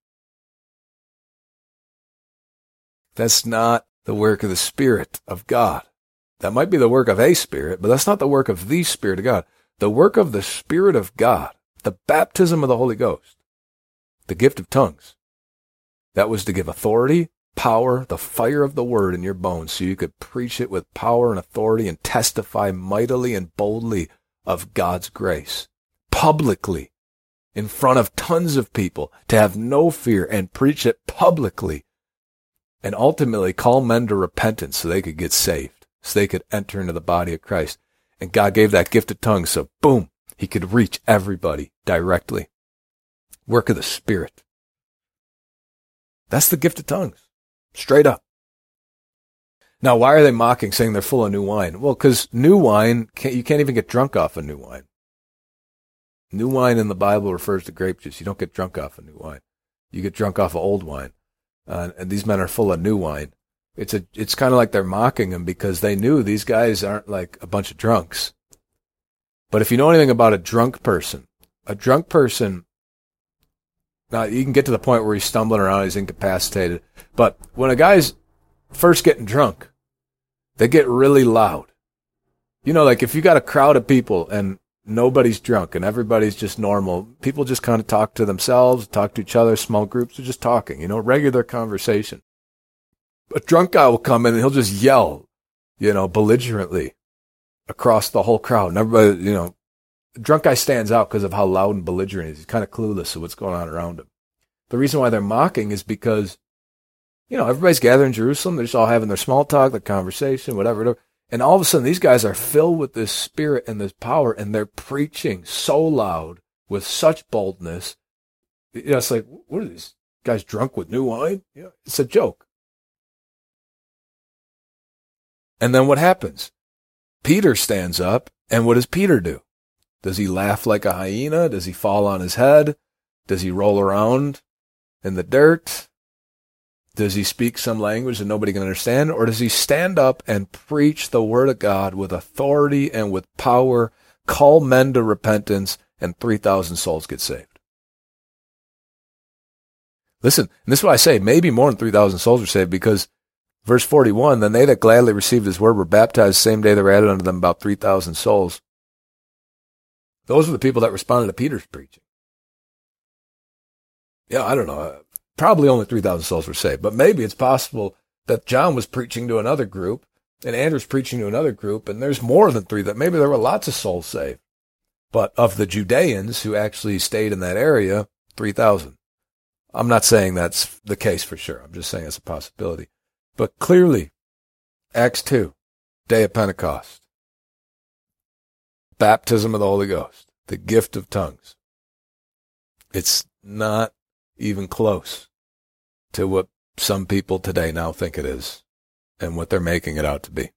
That's not the work of the Spirit of God. That might be the work of a Spirit, but that's not the work of the Spirit of God. The work of the Spirit of God, the baptism of the Holy Ghost, the gift of tongues, that was to give authority, power, the fire of the word in your bones so you could preach it with power and authority and testify mightily and boldly of God's grace, publicly, in front of tons of people, to have no fear and preach it publicly, and ultimately call men to repentance so they could get saved, so they could enter into the body of Christ. And God gave that gift of tongues, so boom, he could reach everybody directly. Work of the Spirit. That's the gift of tongues. Straight up. Now, why are they mocking, saying they're full of new wine? Well, because new wine, can't, you can't even get drunk off of new wine. New wine in the Bible refers to grape juice. You don't get drunk off of new wine. You get drunk off of old wine. Uh, and these men are full of new wine. It's a, it's kind of like they're mocking them because they knew these guys aren't like a bunch of drunks. But if you know anything about a drunk person, a drunk person, now you can get to the point where he's stumbling around, he's incapacitated. But when a guy's first getting drunk, they get really loud. You know, like if you got a crowd of people and nobody's drunk and everybody's just normal, people just kind of talk to themselves, talk to each other, small groups are just talking, you know, regular conversation. A drunk guy will come in and he'll just yell, you know, belligerently across the whole crowd. And everybody, you know, the drunk guy stands out because of how loud and belligerent he is. He's kind of clueless of what's going on around him. The reason why they're mocking is because, you know, everybody's gathered in Jerusalem. They're just all having their small talk, their conversation, whatever, whatever. And all of a sudden, these guys are filled with this spirit and this power, and they're preaching so loud with such boldness. You know, it's like, what are these guys drunk with new wine? You know, it's a joke. And then what happens? Peter stands up, and what does Peter do? Does he laugh like a hyena? Does he fall on his head? Does he roll around in the dirt? Does he speak some language that nobody can understand? Or does he stand up and preach the word of God with authority and with power, call men to repentance, and three thousand souls get saved? Listen, and this is what I say, maybe more than three thousand souls were saved because verse forty-one, then they that gladly received his word were baptized the same day there were added unto them about three thousand souls. Those were the people that responded to Peter's preaching. Yeah, I don't know. Probably only three thousand souls were saved, but maybe it's possible that John was preaching to another group and Andrew's preaching to another group, and there's more than three. That maybe there were lots of souls saved. But of the Judeans who actually stayed in that area, three thousand. I'm not saying that's the case for sure. I'm just saying it's a possibility. But clearly, Acts two, day of Pentecost, baptism of the Holy Ghost, the gift of tongues. It's not even close to what some people today now think it is and what they're making it out to be.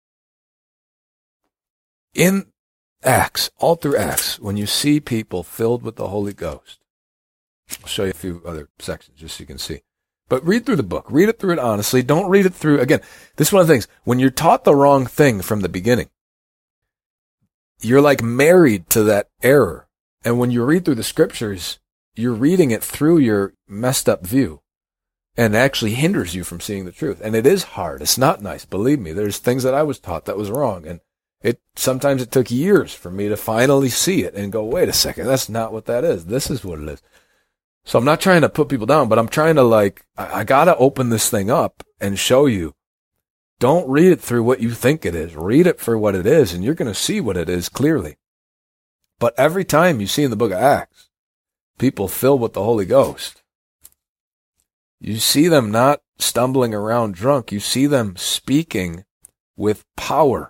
In Acts, all through Acts, when you see people filled with the Holy Ghost, I'll show you a few other sections just so you can see. But read through the book. Read it through it honestly. Don't read it through, again, this is one of the things. When you're taught the wrong thing from the beginning, you're like married to that error. And when you read through the scriptures, you're reading it through your messed up view and it actually hinders you from seeing the truth. And it is hard. It's not nice. Believe me, there's things that I was taught that was wrong. And it sometimes it took years for me to finally see it and go, wait a second, that's not what that is. This is what it is. So I'm not trying to put people down, but I'm trying to like, I, I got to open this thing up and show you. Don't read it through what you think it is. Read it for what it is, and you're going to see what it is clearly. But every time you see in the book of Acts, people filled with the Holy Ghost, you see them not stumbling around drunk. You see them speaking with power.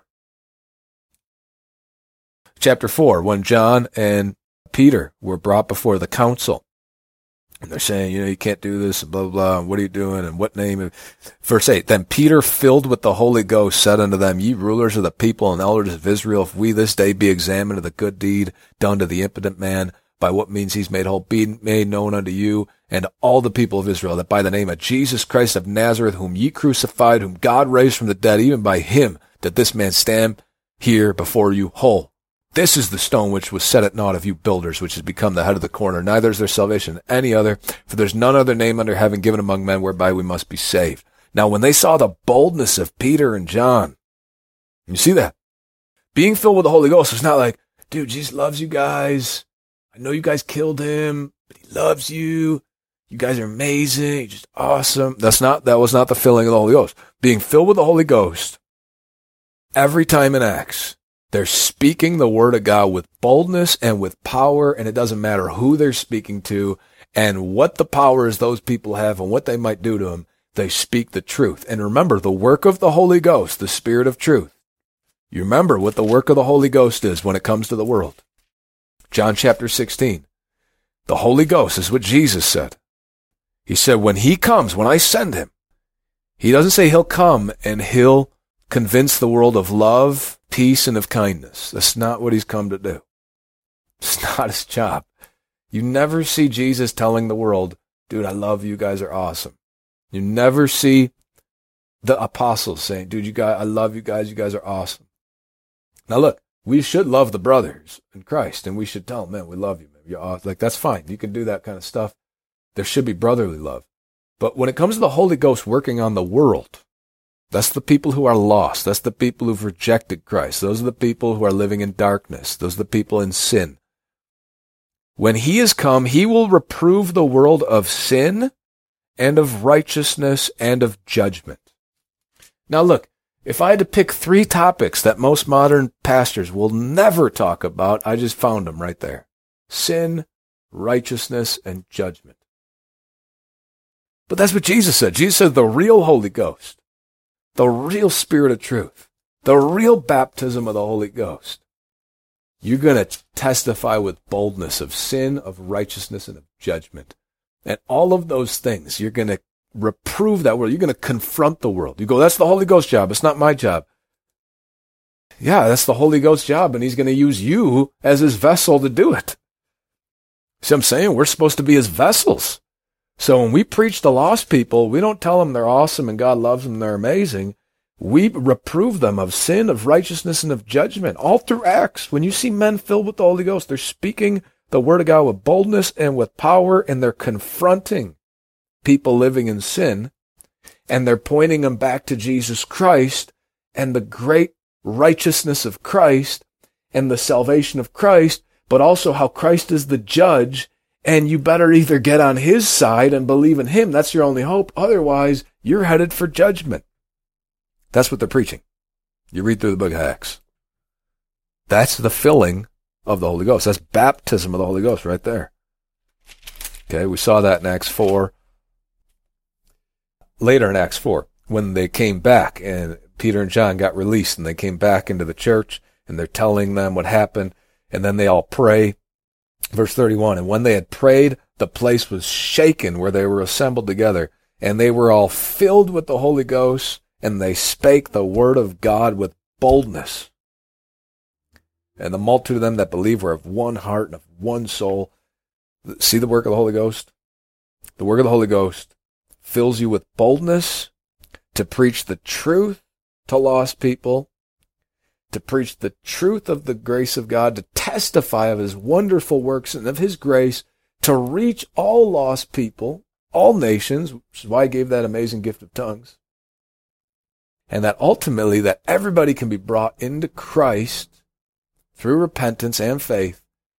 Chapter four, when John and Peter were brought before the council, and they're saying, you know, you can't do this, and blah, blah, blah, and what are you doing, and what name? Verse eight, then Peter, filled with the Holy Ghost, said unto them, ye rulers of the people and elders of Israel, if we this day be examined of the good deed done to the impotent man, by what means he's made whole, be made known unto you and all the people of Israel, that by the name of Jesus Christ of Nazareth, whom ye crucified, whom God raised from the dead, even by him, that this man stand here before you whole. This is the stone which was set at naught of you builders, which has become the head of the corner. Neither is there salvation in any other, for there's none other name under heaven given among men whereby we must be saved. Now, when they saw the boldness of Peter and John, you see that? Being filled with the Holy Ghost was not like, dude, Jesus loves you guys. I know you guys killed him, but he loves you. You guys are amazing. You're just awesome. That's not, that was not the filling of the Holy Ghost. Being filled with the Holy Ghost, every time in Acts, they're speaking the word of God with boldness and with power, and it doesn't matter who they're speaking to and what the powers those people have and what they might do to them. They speak the truth. And remember, the work of the Holy Ghost, the Spirit of truth. You remember what the work of the Holy Ghost is when it comes to the world. John chapter sixteen. The Holy Ghost is what Jesus said. He said, when he comes, when I send him, he doesn't say he'll come and he'll convince the world of love, peace, and of kindness. That's not what he's come to do. It's not his job. You never see Jesus telling the world, dude, I love you, you guys are awesome. You never see the apostles saying, dude, you guys, I love you guys, you guys are awesome. Now look, we should love the brothers in Christ, and we should tell them, man, we love you, man. You're awesome. Like, that's fine. You can do that kind of stuff. There should be brotherly love. But when it comes to the Holy Ghost working on the world, that's the people who are lost. That's the people who've rejected Christ. Those are the people who are living in darkness. Those are the people in sin. When he is come, he will reprove the world of sin and of righteousness and of judgment. Now look, if I had to pick three topics that most modern pastors will never talk about, I just found them right there. Sin, righteousness, and judgment. But that's what Jesus said. Jesus said the real Holy Ghost, the real Spirit of truth, the real baptism of the Holy Ghost. You're going to testify with boldness of sin, of righteousness, and of judgment. And all of those things, you're going to reprove that world. You're going to confront the world. You go, that's the Holy Ghost job. It's not my job. Yeah, that's the Holy Ghost job, and he's going to use you as his vessel to do it. See what I'm saying? We're supposed to be his vessels. So when we preach to lost people, we don't tell them they're awesome and God loves them, they're amazing. We reprove them of sin, of righteousness, and of judgment, all through Acts. When you see men filled with the Holy Ghost, they're speaking the word of God with boldness and with power, and they're confronting people living in sin, and they're pointing them back to Jesus Christ and the great righteousness of Christ and the salvation of Christ, but also how Christ is the judge, and you better either get on his side and believe in him. That's your only hope. Otherwise, you're headed for judgment. That's what they're preaching. You read through the book of Acts. That's the filling of the Holy Ghost. That's baptism of the Holy Ghost right there. Okay, we saw that in Acts four. Later in Acts four, when they came back and Peter and John got released and they came back into the church and they're telling them what happened, and then they all pray. Verse thirty-one, and when they had prayed, the place was shaken where they were assembled together, and they were all filled with the Holy Ghost, and they spake the word of God with boldness. And the multitude of them that believed were of one heart and of one soul. See the work of the Holy Ghost? The work of the Holy Ghost fills you with boldness to preach the truth to lost people, to preach the truth of the grace of God, to testify of his wonderful works and of his grace, to reach all lost people, all nations, which is why he gave that amazing gift of tongues. And that ultimately that everybody can be brought into Christ through repentance and faith,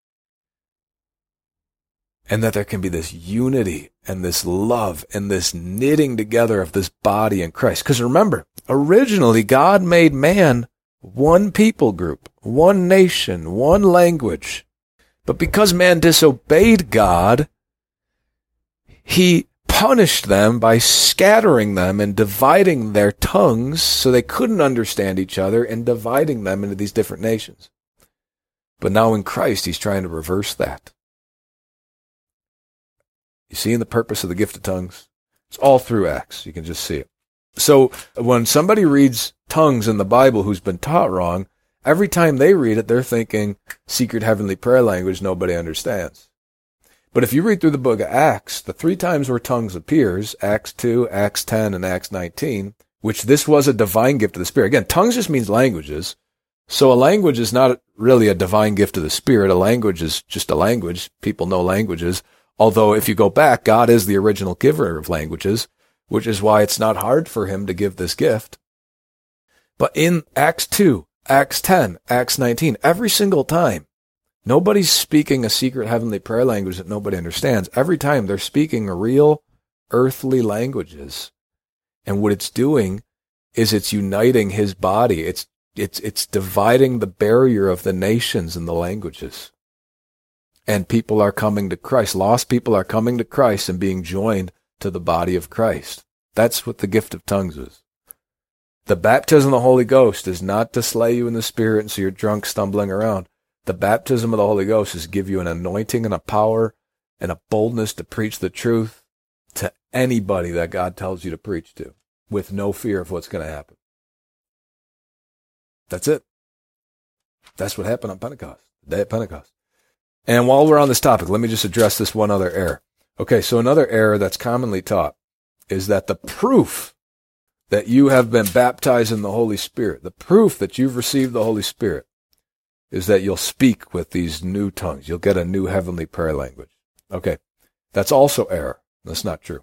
and that there can be this unity and this love and this knitting together of this body in Christ. Because remember, originally God made man one people group, one nation, one language. But because man disobeyed God, he punished them by scattering them and dividing their tongues so they couldn't understand each other, and dividing them into these different nations. But now in Christ, he's trying to reverse that. You see in the purpose of the gift of tongues? It's all through Acts. You can just see it. So when somebody reads tongues in the Bible who's been taught wrong, every time they read it, they're thinking secret heavenly prayer language nobody understands. But if you read through the book of Acts, the three times where tongues appears, Acts two, Acts ten, and Acts nineteen, which this was a divine gift of the Spirit. Again, tongues just means languages. So a language is not really a divine gift of the Spirit. A language is just a language. People know languages. Although if you go back, God is the original giver of languages, which is why it's not hard for him to give this gift. But in Acts two, Acts ten, Acts nineteen, every single time, nobody's speaking a secret heavenly prayer language that nobody understands. Every time they're speaking real earthly languages. And what it's doing is it's uniting his body. It's it's it's dividing the barrier of the nations and the languages. And people are coming to Christ. Lost people are coming to Christ and being joined to the body of Christ. That's what the gift of tongues is. The baptism of the Holy Ghost is not to slay you in the Spirit and so you're drunk stumbling around. The baptism of the Holy Ghost is to give you an anointing and a power and a boldness to preach the truth to anybody that God tells you to preach to, with no fear of what's going to happen. That's it. That's what happened on Pentecost, the day of Pentecost. And while we're on this topic, let me just address this one other error. Okay, so another error that's commonly taught is that the proof that you have been baptized in the Holy Spirit, the proof that you've received the Holy Spirit, is that you'll speak with these new tongues. You'll get a new heavenly prayer language. Okay, that's also error. That's not true.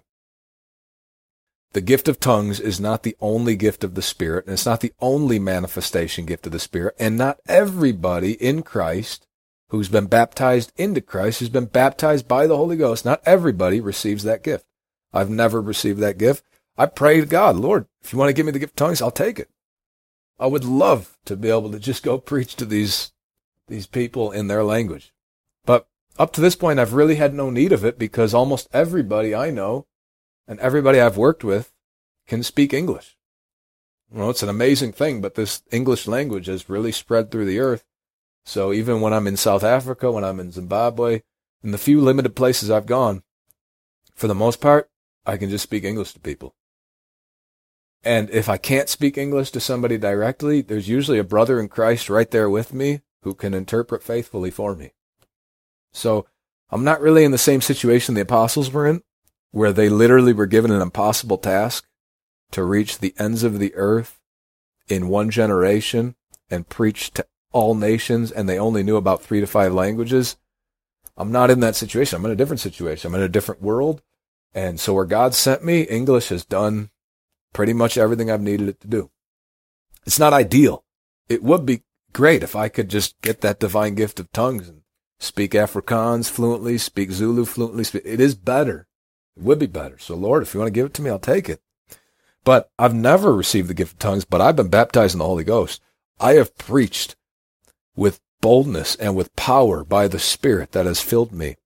The gift of tongues is not the only gift of the Spirit, and it's not the only manifestation gift of the Spirit, and not everybody in Christ who's been baptized into Christ, who's been baptized by the Holy Ghost, not everybody receives that gift. I've never received that gift. I pray to God, Lord, if you want to give me the gift of tongues, I'll take it. I would love to be able to just go preach to these, these people in their language. But up to this point, I've really had no need of it because almost everybody I know and everybody I've worked with can speak English. You know, it's an amazing thing, but this English language has really spread through the earth. So even when I'm in South Africa, when I'm in Zimbabwe, in the few limited places I've gone, for the most part, I can just speak English to people. And if I can't speak English to somebody directly, there's usually a brother in Christ right there with me who can interpret faithfully for me. So I'm not really in the same situation the apostles were in, where they literally were given an impossible task to reach the ends of the earth in one generation and preach to all nations, and they only knew about three to five languages. I'm not in that situation. I'm in a different situation. I'm in a different world. And so where God sent me, English has done pretty much everything I've needed it to do. It's not ideal. It would be great if I could just get that divine gift of tongues and speak Afrikaans fluently, speak Zulu fluently. It is better. It would be better. So Lord, if you want to give it to me, I'll take it. But I've never received the gift of tongues, but I've been baptized in the Holy Ghost. I have preached with boldness and with power by the Spirit that has filled me.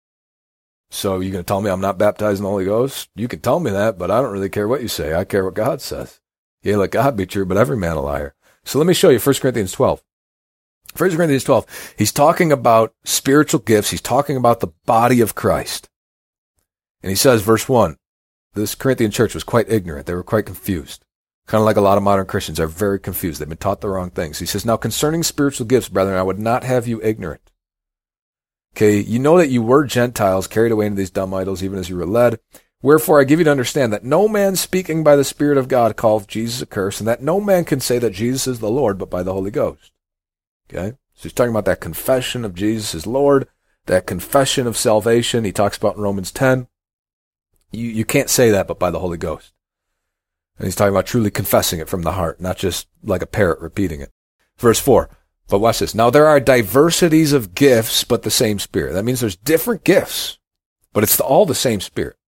So you're going to tell me I'm not baptized in the Holy Ghost? You can tell me that, but I don't really care what you say. I care what God says. Yea, let God be true, but every man a liar. So let me show you First Corinthians twelve. First Corinthians twelve, he's talking about spiritual gifts. He's talking about the body of Christ. And he says, verse one, this Corinthian church was quite ignorant. They were quite confused. Kind of like a lot of modern Christians are very confused. They've been taught the wrong things. He says, now concerning spiritual gifts, brethren, I would not have you ignorant. Okay, you know that you were Gentiles carried away into these dumb idols, even as you were led. Wherefore I give you to understand that no man speaking by the Spirit of God calleth Jesus accursed, and that no man can say that Jesus is the Lord but by the Holy Ghost. Okay, so he's talking about that confession of Jesus as Lord, that confession of salvation he talks about in Romans ten. You, you can't say that but by the Holy Ghost. And he's talking about truly confessing it from the heart, not just like a parrot repeating it. Verse four. But watch this. Now there are diversities of gifts, but the same Spirit. That means there's different gifts, but it's all the same Spirit.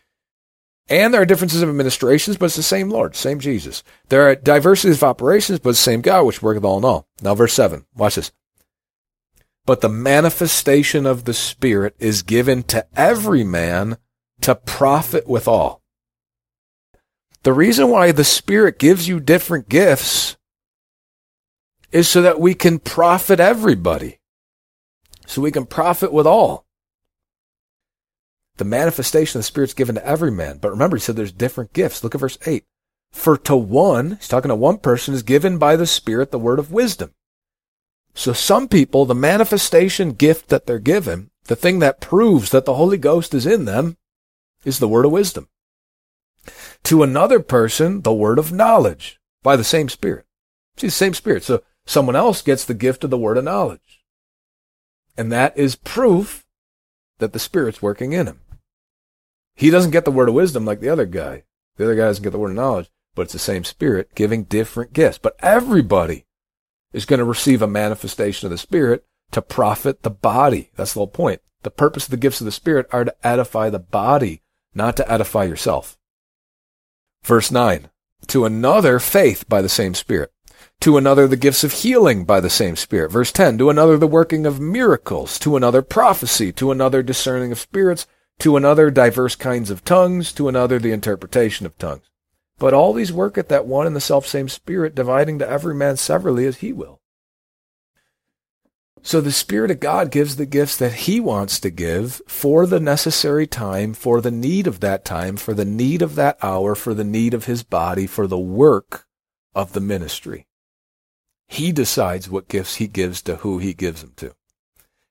And there are differences of administrations, but it's the same Lord, same Jesus. There are diversities of operations, but it's the same God, which worketh all in all. Now verse seven. Watch this. But the manifestation of the Spirit is given to every man to profit withal. The reason why the Spirit gives you different gifts is so that we can profit everybody. So we can profit with all. The manifestation of the Spirit's given to every man. But remember, he said there's different gifts. Look at verse eight. For to one, he's talking to one person, is given by the Spirit the word of wisdom. So some people, the manifestation gift that they're given, the thing that proves that the Holy Ghost is in them, is the word of wisdom. To another person, the word of knowledge by the same Spirit. See, the same Spirit. So someone else gets the gift of the word of knowledge. And that is proof that the Spirit's working in him. He doesn't get the word of wisdom like the other guy. The other guy doesn't get the word of knowledge, but it's the same Spirit giving different gifts. But everybody is going to receive a manifestation of the Spirit to profit the body. That's the whole point. The purpose of the gifts of the Spirit are to edify the body, not to edify yourself. Verse nine, to another faith by the same Spirit. To another the gifts of healing by the same Spirit. Verse ten, to another the working of miracles. To another prophecy. To another discerning of spirits. To another diverse kinds of tongues. To another the interpretation of tongues. But all these work at that one and the selfsame Spirit, dividing to every man severally as he will. So the Spirit of God gives the gifts that he wants to give for the necessary time, for the need of that time, for the need of that hour, for the need of his body, for the work of the ministry. He decides what gifts he gives to who he gives them to.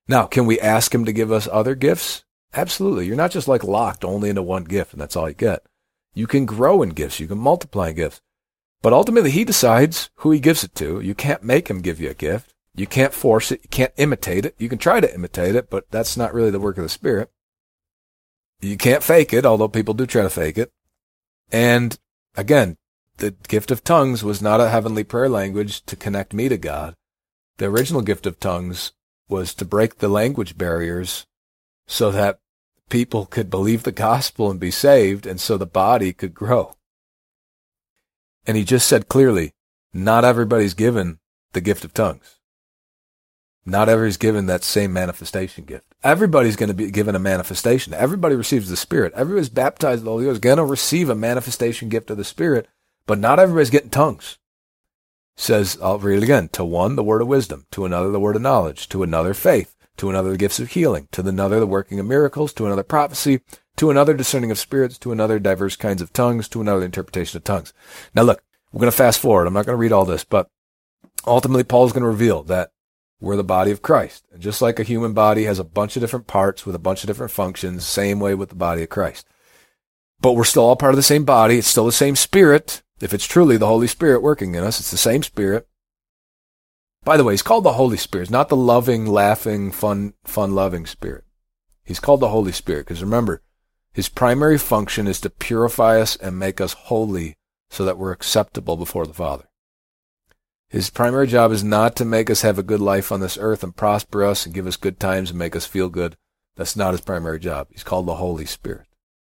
Now, can we ask him to give us other gifts? Absolutely. You're not just like locked only into one gift and that's all you get. You can grow in gifts. You can multiply in gifts. But ultimately, he decides who he gives it to. You can't make him give you a gift. You can't force it. You can't imitate it. You can try to imitate it, but that's not really the work of the Spirit. You can't fake it, although people do try to fake it. And again, the gift of tongues was not a heavenly prayer language to connect me to God. The original gift of tongues was to break the language barriers so that people could believe the gospel and be saved, and so the body could grow. And he just said clearly, not everybody's given the gift of tongues. Not everybody's given that same manifestation gift. Everybody's going to be given a manifestation. Everybody receives the Spirit. Everybody's baptized in the Holy Ghost is going to receive a manifestation gift of the Spirit, but not everybody's getting tongues. It says, I'll read it again, to one, the word of wisdom, to another, the word of knowledge, to another, faith, to another, the gifts of healing, to another, the working of miracles, to another, prophecy, to another, discerning of spirits, to another, diverse kinds of tongues, to another, interpretation of tongues. Now look, we're going to fast forward. I'm not going to read all this, but ultimately Paul's going to reveal that we're the body of Christ. And just like a human body has a bunch of different parts with a bunch of different functions, same way with the body of Christ. But we're still all part of the same body. It's still the same Spirit. If it's truly the Holy Spirit working in us, it's the same Spirit. By the way, he's called the Holy Spirit. It's not the loving, laughing, fun, fun-loving Spirit. He's called the Holy Spirit because remember, his primary function is to purify us and make us holy so that we're acceptable before the Father. His primary job is not to make us have a good life on this earth and prosper us and give us good times and make us feel good. That's not his primary job. He's called the Holy Spirit.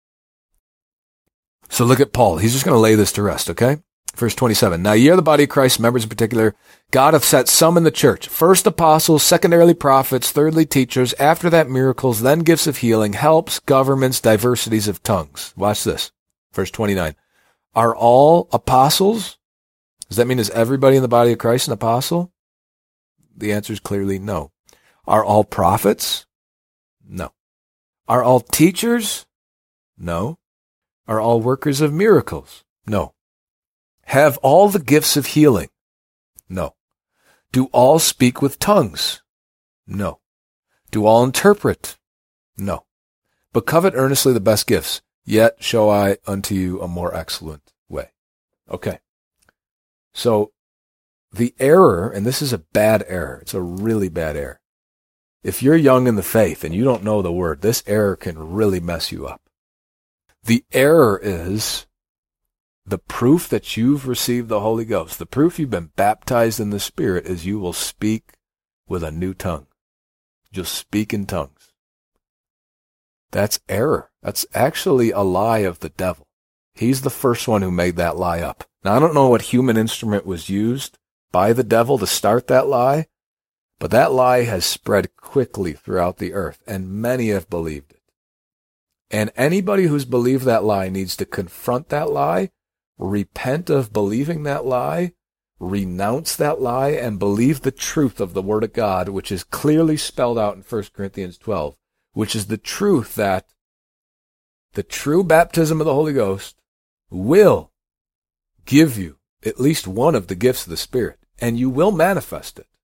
So look at Paul. He's just going to lay this to rest, okay? Verse twenty-seven. Now ye are the body of Christ, members in particular. God hath set some in the church. First apostles, secondarily prophets, thirdly teachers, after that miracles, then gifts of healing, helps, governments, diversities of tongues. Watch this. Verse twenty-nine. Are all apostles? Does that mean is everybody in the body of Christ an apostle? The answer is clearly no. Are all prophets? No. Are all teachers? No. Are all workers of miracles? No. Have all the gifts of healing? No. Do all speak with tongues? No. Do all interpret? No. But covet earnestly the best gifts, yet show I unto you a more excellent way. Okay. So the error, and this is a bad error, it's a really bad error. If you're young in the faith and you don't know the word, this error can really mess you up. The error is the proof that you've received the Holy Ghost, the proof you've been baptized in the Spirit is you will speak with a new tongue. You'll speak in tongues. That's error. That's actually a lie of the devil. He's the first one who made that lie up. Now, I don't know what human instrument was used by the devil to start that lie, but that lie has spread quickly throughout the earth, and many have believed it. And anybody who's believed that lie needs to confront that lie, repent of believing that lie, renounce that lie, and believe the truth of the Word of God, which is clearly spelled out in First Corinthians twelve, which is the truth that the true baptism of the Holy Ghost will give you at least one of the gifts of the Spirit, and you will manifest it.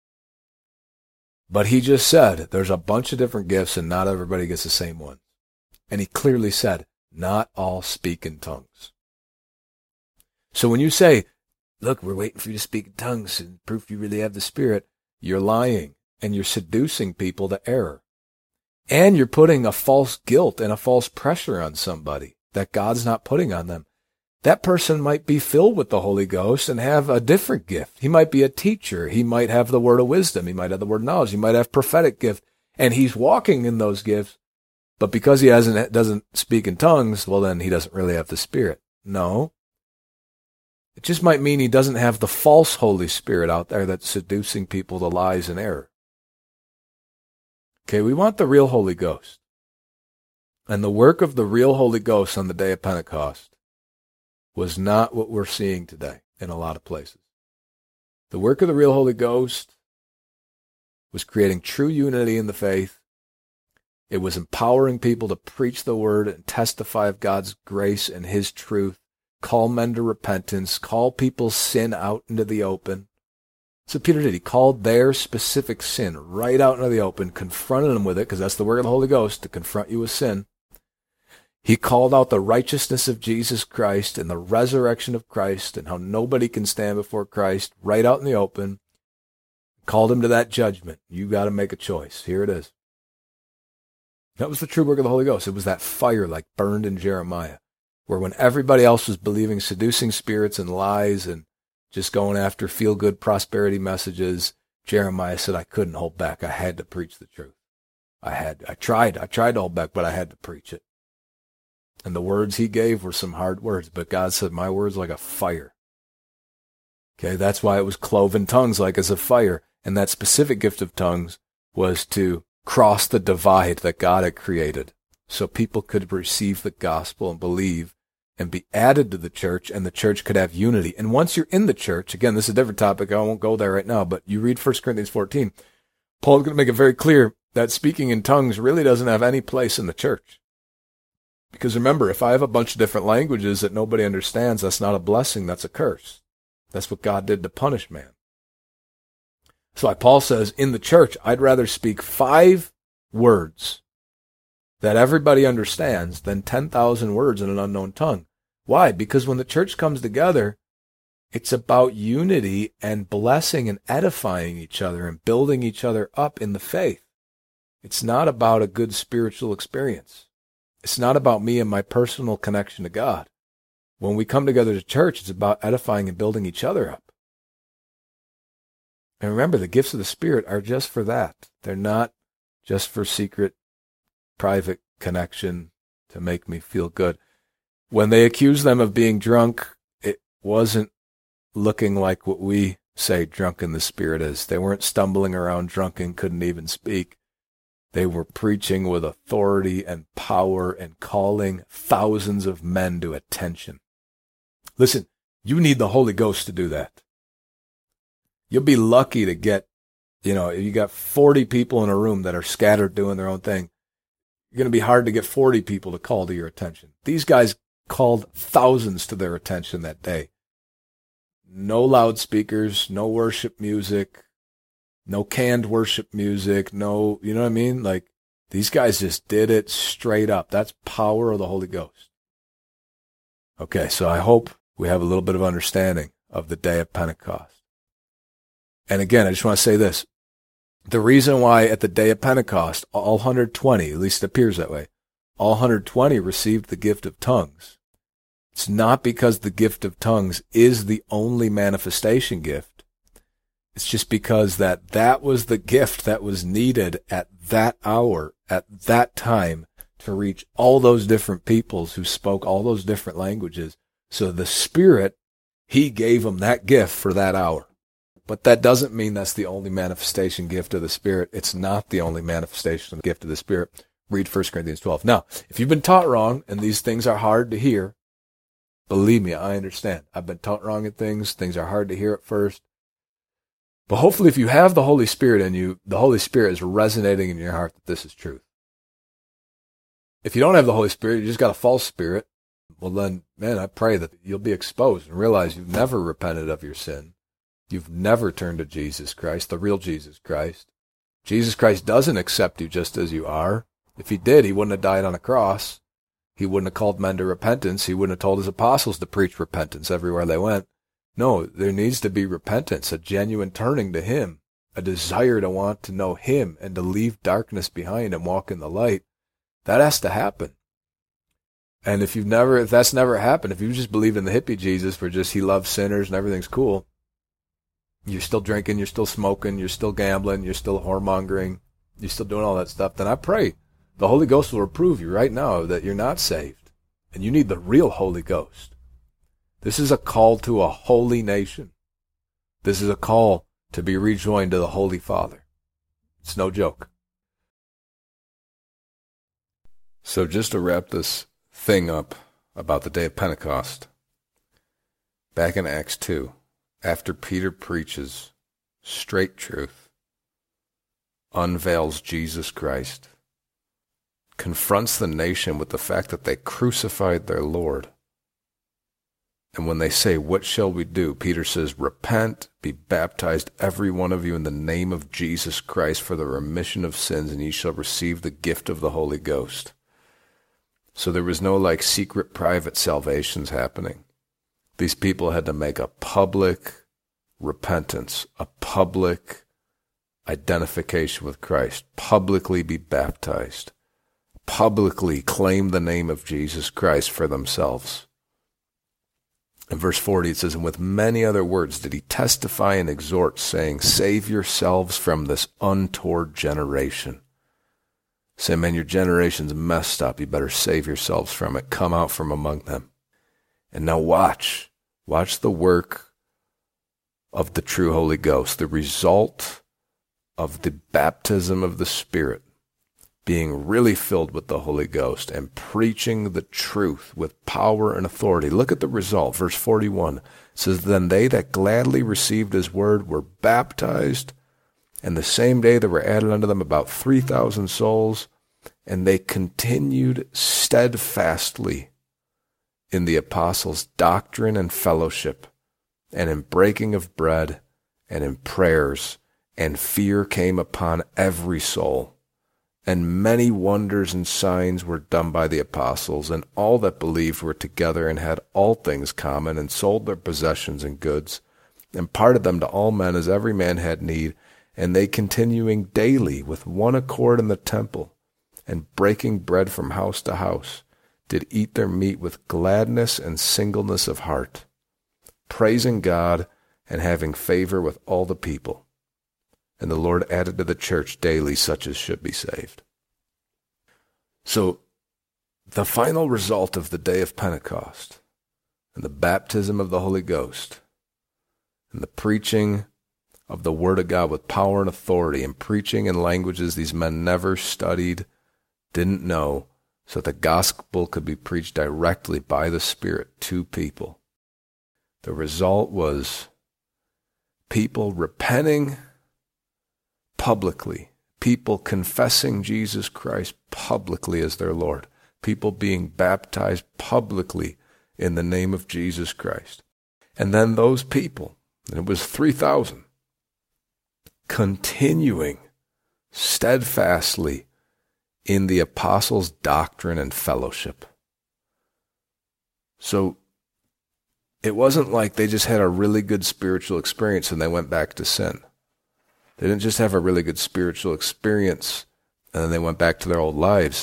But he just said there's a bunch of different gifts and not everybody gets the same one. And he clearly said, not all speak in tongues. So when you say, look, we're waiting for you to speak in tongues and proof you really have the Spirit, you're lying and you're seducing people to error. And you're putting a false guilt and a false pressure on somebody that God's not putting on them. That person might be filled with the Holy Ghost and have a different gift. He might be a teacher. He might have the word of wisdom. He might have the word of knowledge. He might have prophetic gift. And he's walking in those gifts. But because he hasn't, doesn't speak in tongues, well, then he doesn't really have the Spirit. No. It just might mean he doesn't have the false Holy Spirit out there that's seducing people to lies and error. Okay, we want the real Holy Ghost. And the work of the real Holy Ghost on the day of Pentecost was not what we're seeing today in a lot of places. The work of the real Holy Ghost was creating true unity in the faith. It was empowering people to preach the word and testify of God's grace and his truth, call men to repentance, call people's sin out into the open. So Peter did. He called their specific sin right out into the open, confronted them with it, because that's the work of the Holy Ghost, to confront you with sin. He called out the righteousness of Jesus Christ and the resurrection of Christ and how nobody can stand before Christ right out in the open. Called him to that judgment. You got to make a choice. Here it is. That was the true work of the Holy Ghost. It was that fire like burned in Jeremiah, where when everybody else was believing seducing spirits and lies and just going after feel-good prosperity messages, Jeremiah said, I couldn't hold back. I had to preach the truth. I had. I tried. I tried to hold back, but I had to preach it. And the words he gave were some hard words, but God said, my words like a fire. Okay, that's why it was cloven tongues like as a fire. And that specific gift of tongues was to cross the divide that God had created so people could receive the gospel and believe and be added to the church, and the church could have unity. And once you're in the church, again, this is a different topic. I won't go there right now, but you read First Corinthians fourteen. Paul's going to make it very clear that speaking in tongues really doesn't have any place in the church. Because remember, if I have a bunch of different languages that nobody understands, that's not a blessing, that's a curse. That's what God did to punish man. So like Paul says, in the church, I'd rather speak five words that everybody understands than ten thousand words in an unknown tongue. Why? Because when the church comes together, it's about unity and blessing and edifying each other and building each other up in the faith. It's not about a good spiritual experience. It's not about me and my personal connection to God. When we come together to church, it's about edifying and building each other up. And remember, the gifts of the Spirit are just for that. They're not just for secret, private connection to make me feel good. When they accused them of being drunk, it wasn't looking like what we say drunk in the Spirit is. They weren't stumbling around drunk and couldn't even speak. They were preaching with authority and power and calling thousands of men to attention. Listen, you need the Holy Ghost to do that. You'll be lucky to get, you know, you got forty people in a room that are scattered doing their own thing. You're going to be hard to get forty people to call to your attention. These guys called thousands to their attention that day. No loudspeakers, no worship music, no canned worship music, no, you know what I mean? Like, these guys just did it straight up. That's power of the Holy Ghost. Okay, so I hope we have a little bit of understanding of the day of Pentecost. And again, I just want to say this. The reason why at the day of Pentecost, all one hundred twenty, at least it appears that way, all one hundred twenty received the gift of tongues. It's not because the gift of tongues is the only manifestation gift. It's just because that that was the gift that was needed at that hour, at that time, to reach all those different peoples who spoke all those different languages. So the Spirit, He gave them that gift for that hour. But that doesn't mean that's the only manifestation gift of the Spirit. It's not the only manifestation gift of the Spirit. Read First Corinthians twelve. Now, if you've been taught wrong, and these things are hard to hear, believe me, I understand. I've been taught wrong at things. Things are hard to hear at first. But hopefully if you have the Holy Spirit in you, the Holy Spirit is resonating in your heart that this is truth. If you don't have the Holy Spirit, you just got a false spirit, well then, man, I pray that you'll be exposed and realize you've never repented of your sin. You've never turned to Jesus Christ, the real Jesus Christ. Jesus Christ doesn't accept you just as you are. If He did, He wouldn't have died on a cross. He wouldn't have called men to repentance. He wouldn't have told His apostles to preach repentance everywhere they went. No, there needs to be repentance, a genuine turning to Him, a desire to want to know Him and to leave darkness behind and walk in the light. That has to happen. And if you've never, if that's never happened, if you just believe in the hippie Jesus where just He loves sinners and everything's cool, you're still drinking, you're still smoking, you're still gambling, you're still whoremongering, you're still doing all that stuff, then I pray the Holy Ghost will reprove you right now that you're not saved. And you need the real Holy Ghost. This is a call to a holy nation. This is a call to be rejoined to the Holy Father. It's no joke. So just to wrap this thing up about the day of Pentecost, back in Acts two, after Peter preaches straight truth, unveils Jesus Christ, confronts the nation with the fact that they crucified their Lord, And when they say, what shall we do? Peter says, repent, be baptized, every one of you, in the name of Jesus Christ for the remission of sins, and ye shall receive the gift of the Holy Ghost. So there was no like secret private salvations happening. These people had to make a public repentance, a public identification with Christ, publicly be baptized, publicly claim the name of Jesus Christ for themselves. In verse forty, it says, and with many other words did he testify and exhort, saying, save yourselves from this untoward generation. Say, man, your generation's messed up. You better save yourselves from it. Come out from among them. And now watch. Watch the work of the true Holy Ghost, the result of the baptism of the Spirit, being really filled with the Holy Ghost and preaching the truth with power and authority. Look at the result. Verse forty-one it says, then they that gladly received his word were baptized, and the same day there were added unto them about three thousand souls, and they continued steadfastly in the apostles' doctrine and fellowship, and in breaking of bread, and in prayers, and fear came upon every soul. And many wonders and signs were done by the apostles, and all that believed were together and had all things common, and sold their possessions and goods, and parted them to all men as every man had need. And they continuing daily with one accord in the temple, and breaking bread from house to house, did eat their meat with gladness and singleness of heart, praising God and having favor with all the people. And the Lord added to the church daily such as should be saved. So the final result of the day of Pentecost and the baptism of the Holy Ghost and the preaching of the Word of God with power and authority, and preaching in languages these men never studied, didn't know, so the gospel could be preached directly by the Spirit to people. The result was people repenting publicly, people confessing Jesus Christ publicly as their Lord, people being baptized publicly in the name of Jesus Christ. And then those people, and it was three thousand, continuing steadfastly in the apostles' doctrine and fellowship. So it wasn't like they just had a really good spiritual experience and they went back to sin. They didn't just have a really good spiritual experience and then they went back to their old lives.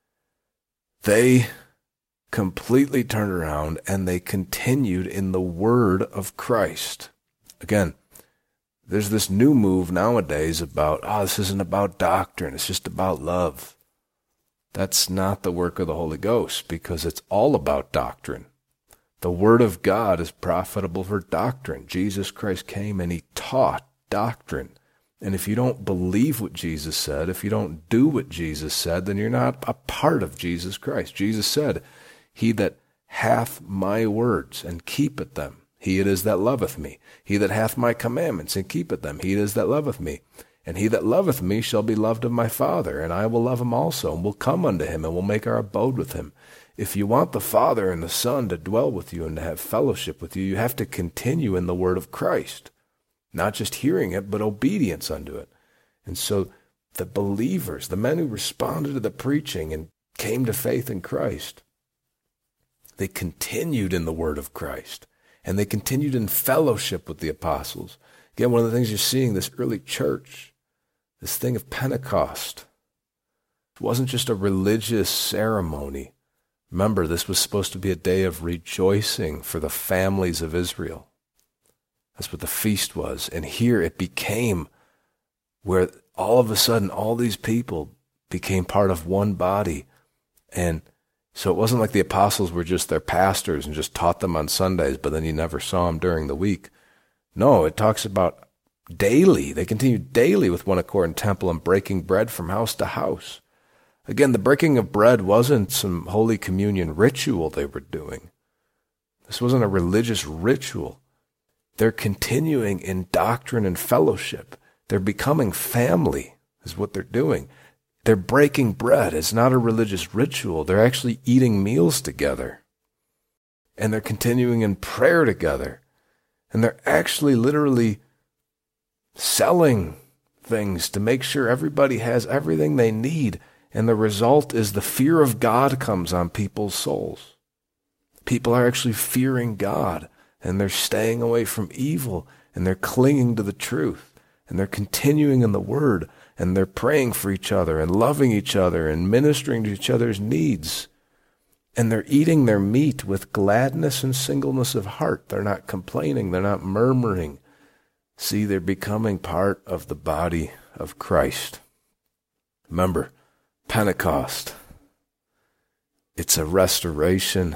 They completely turned around and they continued in the word of Christ. Again, there's this new move nowadays about, oh, this isn't about doctrine, it's just about love. That's not the work of the Holy Ghost, because it's all about doctrine. The Word of God is profitable for doctrine. Jesus Christ came and he taught doctrine. And if you don't believe what Jesus said, if you don't do what Jesus said, then you're not a part of Jesus Christ. Jesus said, he that hath my words and keepeth them, he it is that loveth me. He that hath my commandments and keepeth them, he it is that loveth me. And he that loveth me shall be loved of my Father, and I will love him also, and will come unto him, and will make our abode with him. If you want the Father and the Son to dwell with you and to have fellowship with you, you have to continue in the word of Christ. Not just hearing it, but obedience unto it. And so the believers, the men who responded to the preaching and came to faith in Christ, they continued in the word of Christ. And they continued in fellowship with the apostles. Again, one of the things you're seeing, this early church, this thing of Pentecost, it wasn't just a religious ceremony. Remember, this was supposed to be a day of rejoicing for the families of Israel. That's what the feast was. And here it became where all of a sudden all these people became part of one body. And so it wasn't like the apostles were just their pastors and just taught them on Sundays, but then you never saw them during the week. No, it talks about daily. They continued daily with one accord in temple and breaking bread from house to house. Again, the breaking of bread wasn't some Holy Communion ritual they were doing. This wasn't a religious ritual. They're continuing in doctrine and fellowship. They're becoming family, is what they're doing. They're breaking bread. It's not a religious ritual. They're actually eating meals together. and they're continuing in prayer together, and they're actually literally selling things to make sure everybody has everything they need. And the result is the fear of God comes on people's souls. People are actually fearing God, and they're staying away from evil, and they're clinging to the truth, and they're continuing in the Word, and they're praying for each other and loving each other and ministering to each other's needs. And they're eating their meat with gladness and singleness of heart. They're not complaining. They're not murmuring. See, they're becoming part of the body of Christ. Remember, Pentecost. It's a restoration.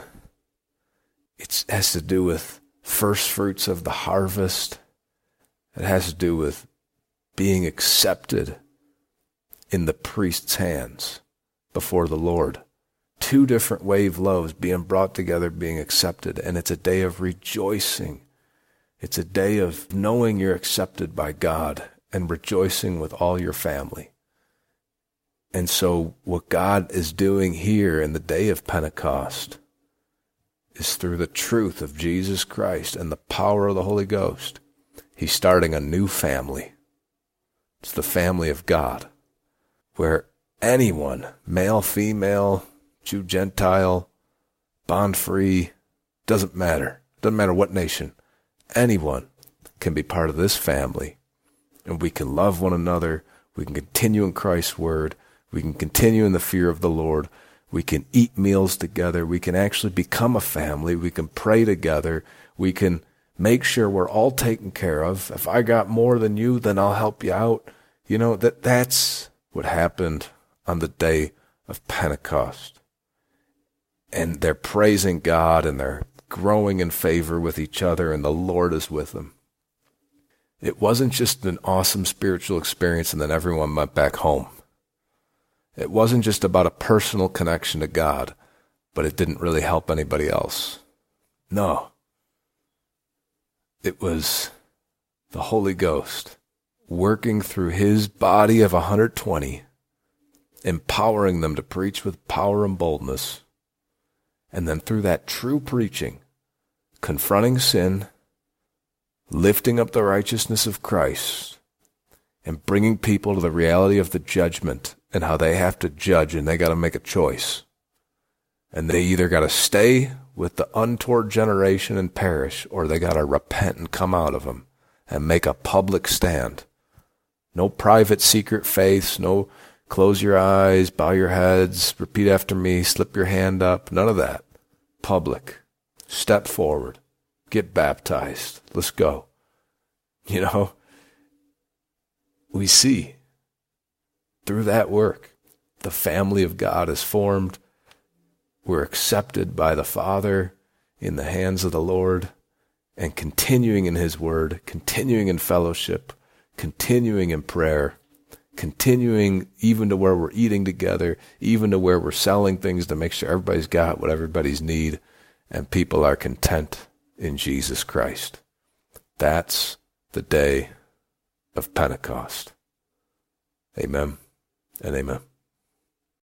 It has to do with first fruits of the harvest. It has to do with being accepted in the priest's hands before the Lord. Two different wave loaves being brought together, being accepted. And it's a day of rejoicing. It's a day of knowing you're accepted by God and rejoicing with all your family. And so what God is doing here in the day of Pentecost is through the truth of Jesus Christ and the power of the Holy Ghost. He's starting a new family. It's the family of God, where anyone, male, female, Jew, Gentile, bond-free, doesn't matter. Doesn't matter what nation. Anyone can be part of this family, and we can love one another. We can continue in Christ's word. We can continue in the fear of the Lord. We can eat meals together. We can actually become a family. We can pray together. We can make sure we're all taken care of. If I got more than you, then I'll help you out. You know, that that's what happened on the day of Pentecost. And they're praising God, and they're growing in favor with each other, and the Lord is with them. It wasn't just an awesome spiritual experience and then everyone went back home. It wasn't just about a personal connection to God, but it didn't really help anybody else. No. It was the Holy Ghost working through his body of one hundred twenty, empowering them to preach with power and boldness. And then through that true preaching, confronting sin, lifting up the righteousness of Christ, and bringing people to the reality of the judgment and how they have to judge and they got to make a choice. And they either got to stay with the untoward generation and perish, or they got to repent and come out of them and make a public stand. No private secret faiths, no close your eyes, bow your heads, repeat after me, slip your hand up, none of that. Public. Step forward. Get baptized. Let's go. You know, we see through that work, the family of God is formed. We're accepted by the Father in the hands of the Lord, and continuing in his word, continuing in fellowship, continuing in prayer, continuing even to where we're eating together, even to where we're selling things to make sure everybody's got what everybody's need, and people are content in Jesus Christ. That's the day of Pentecost. Amen and amen.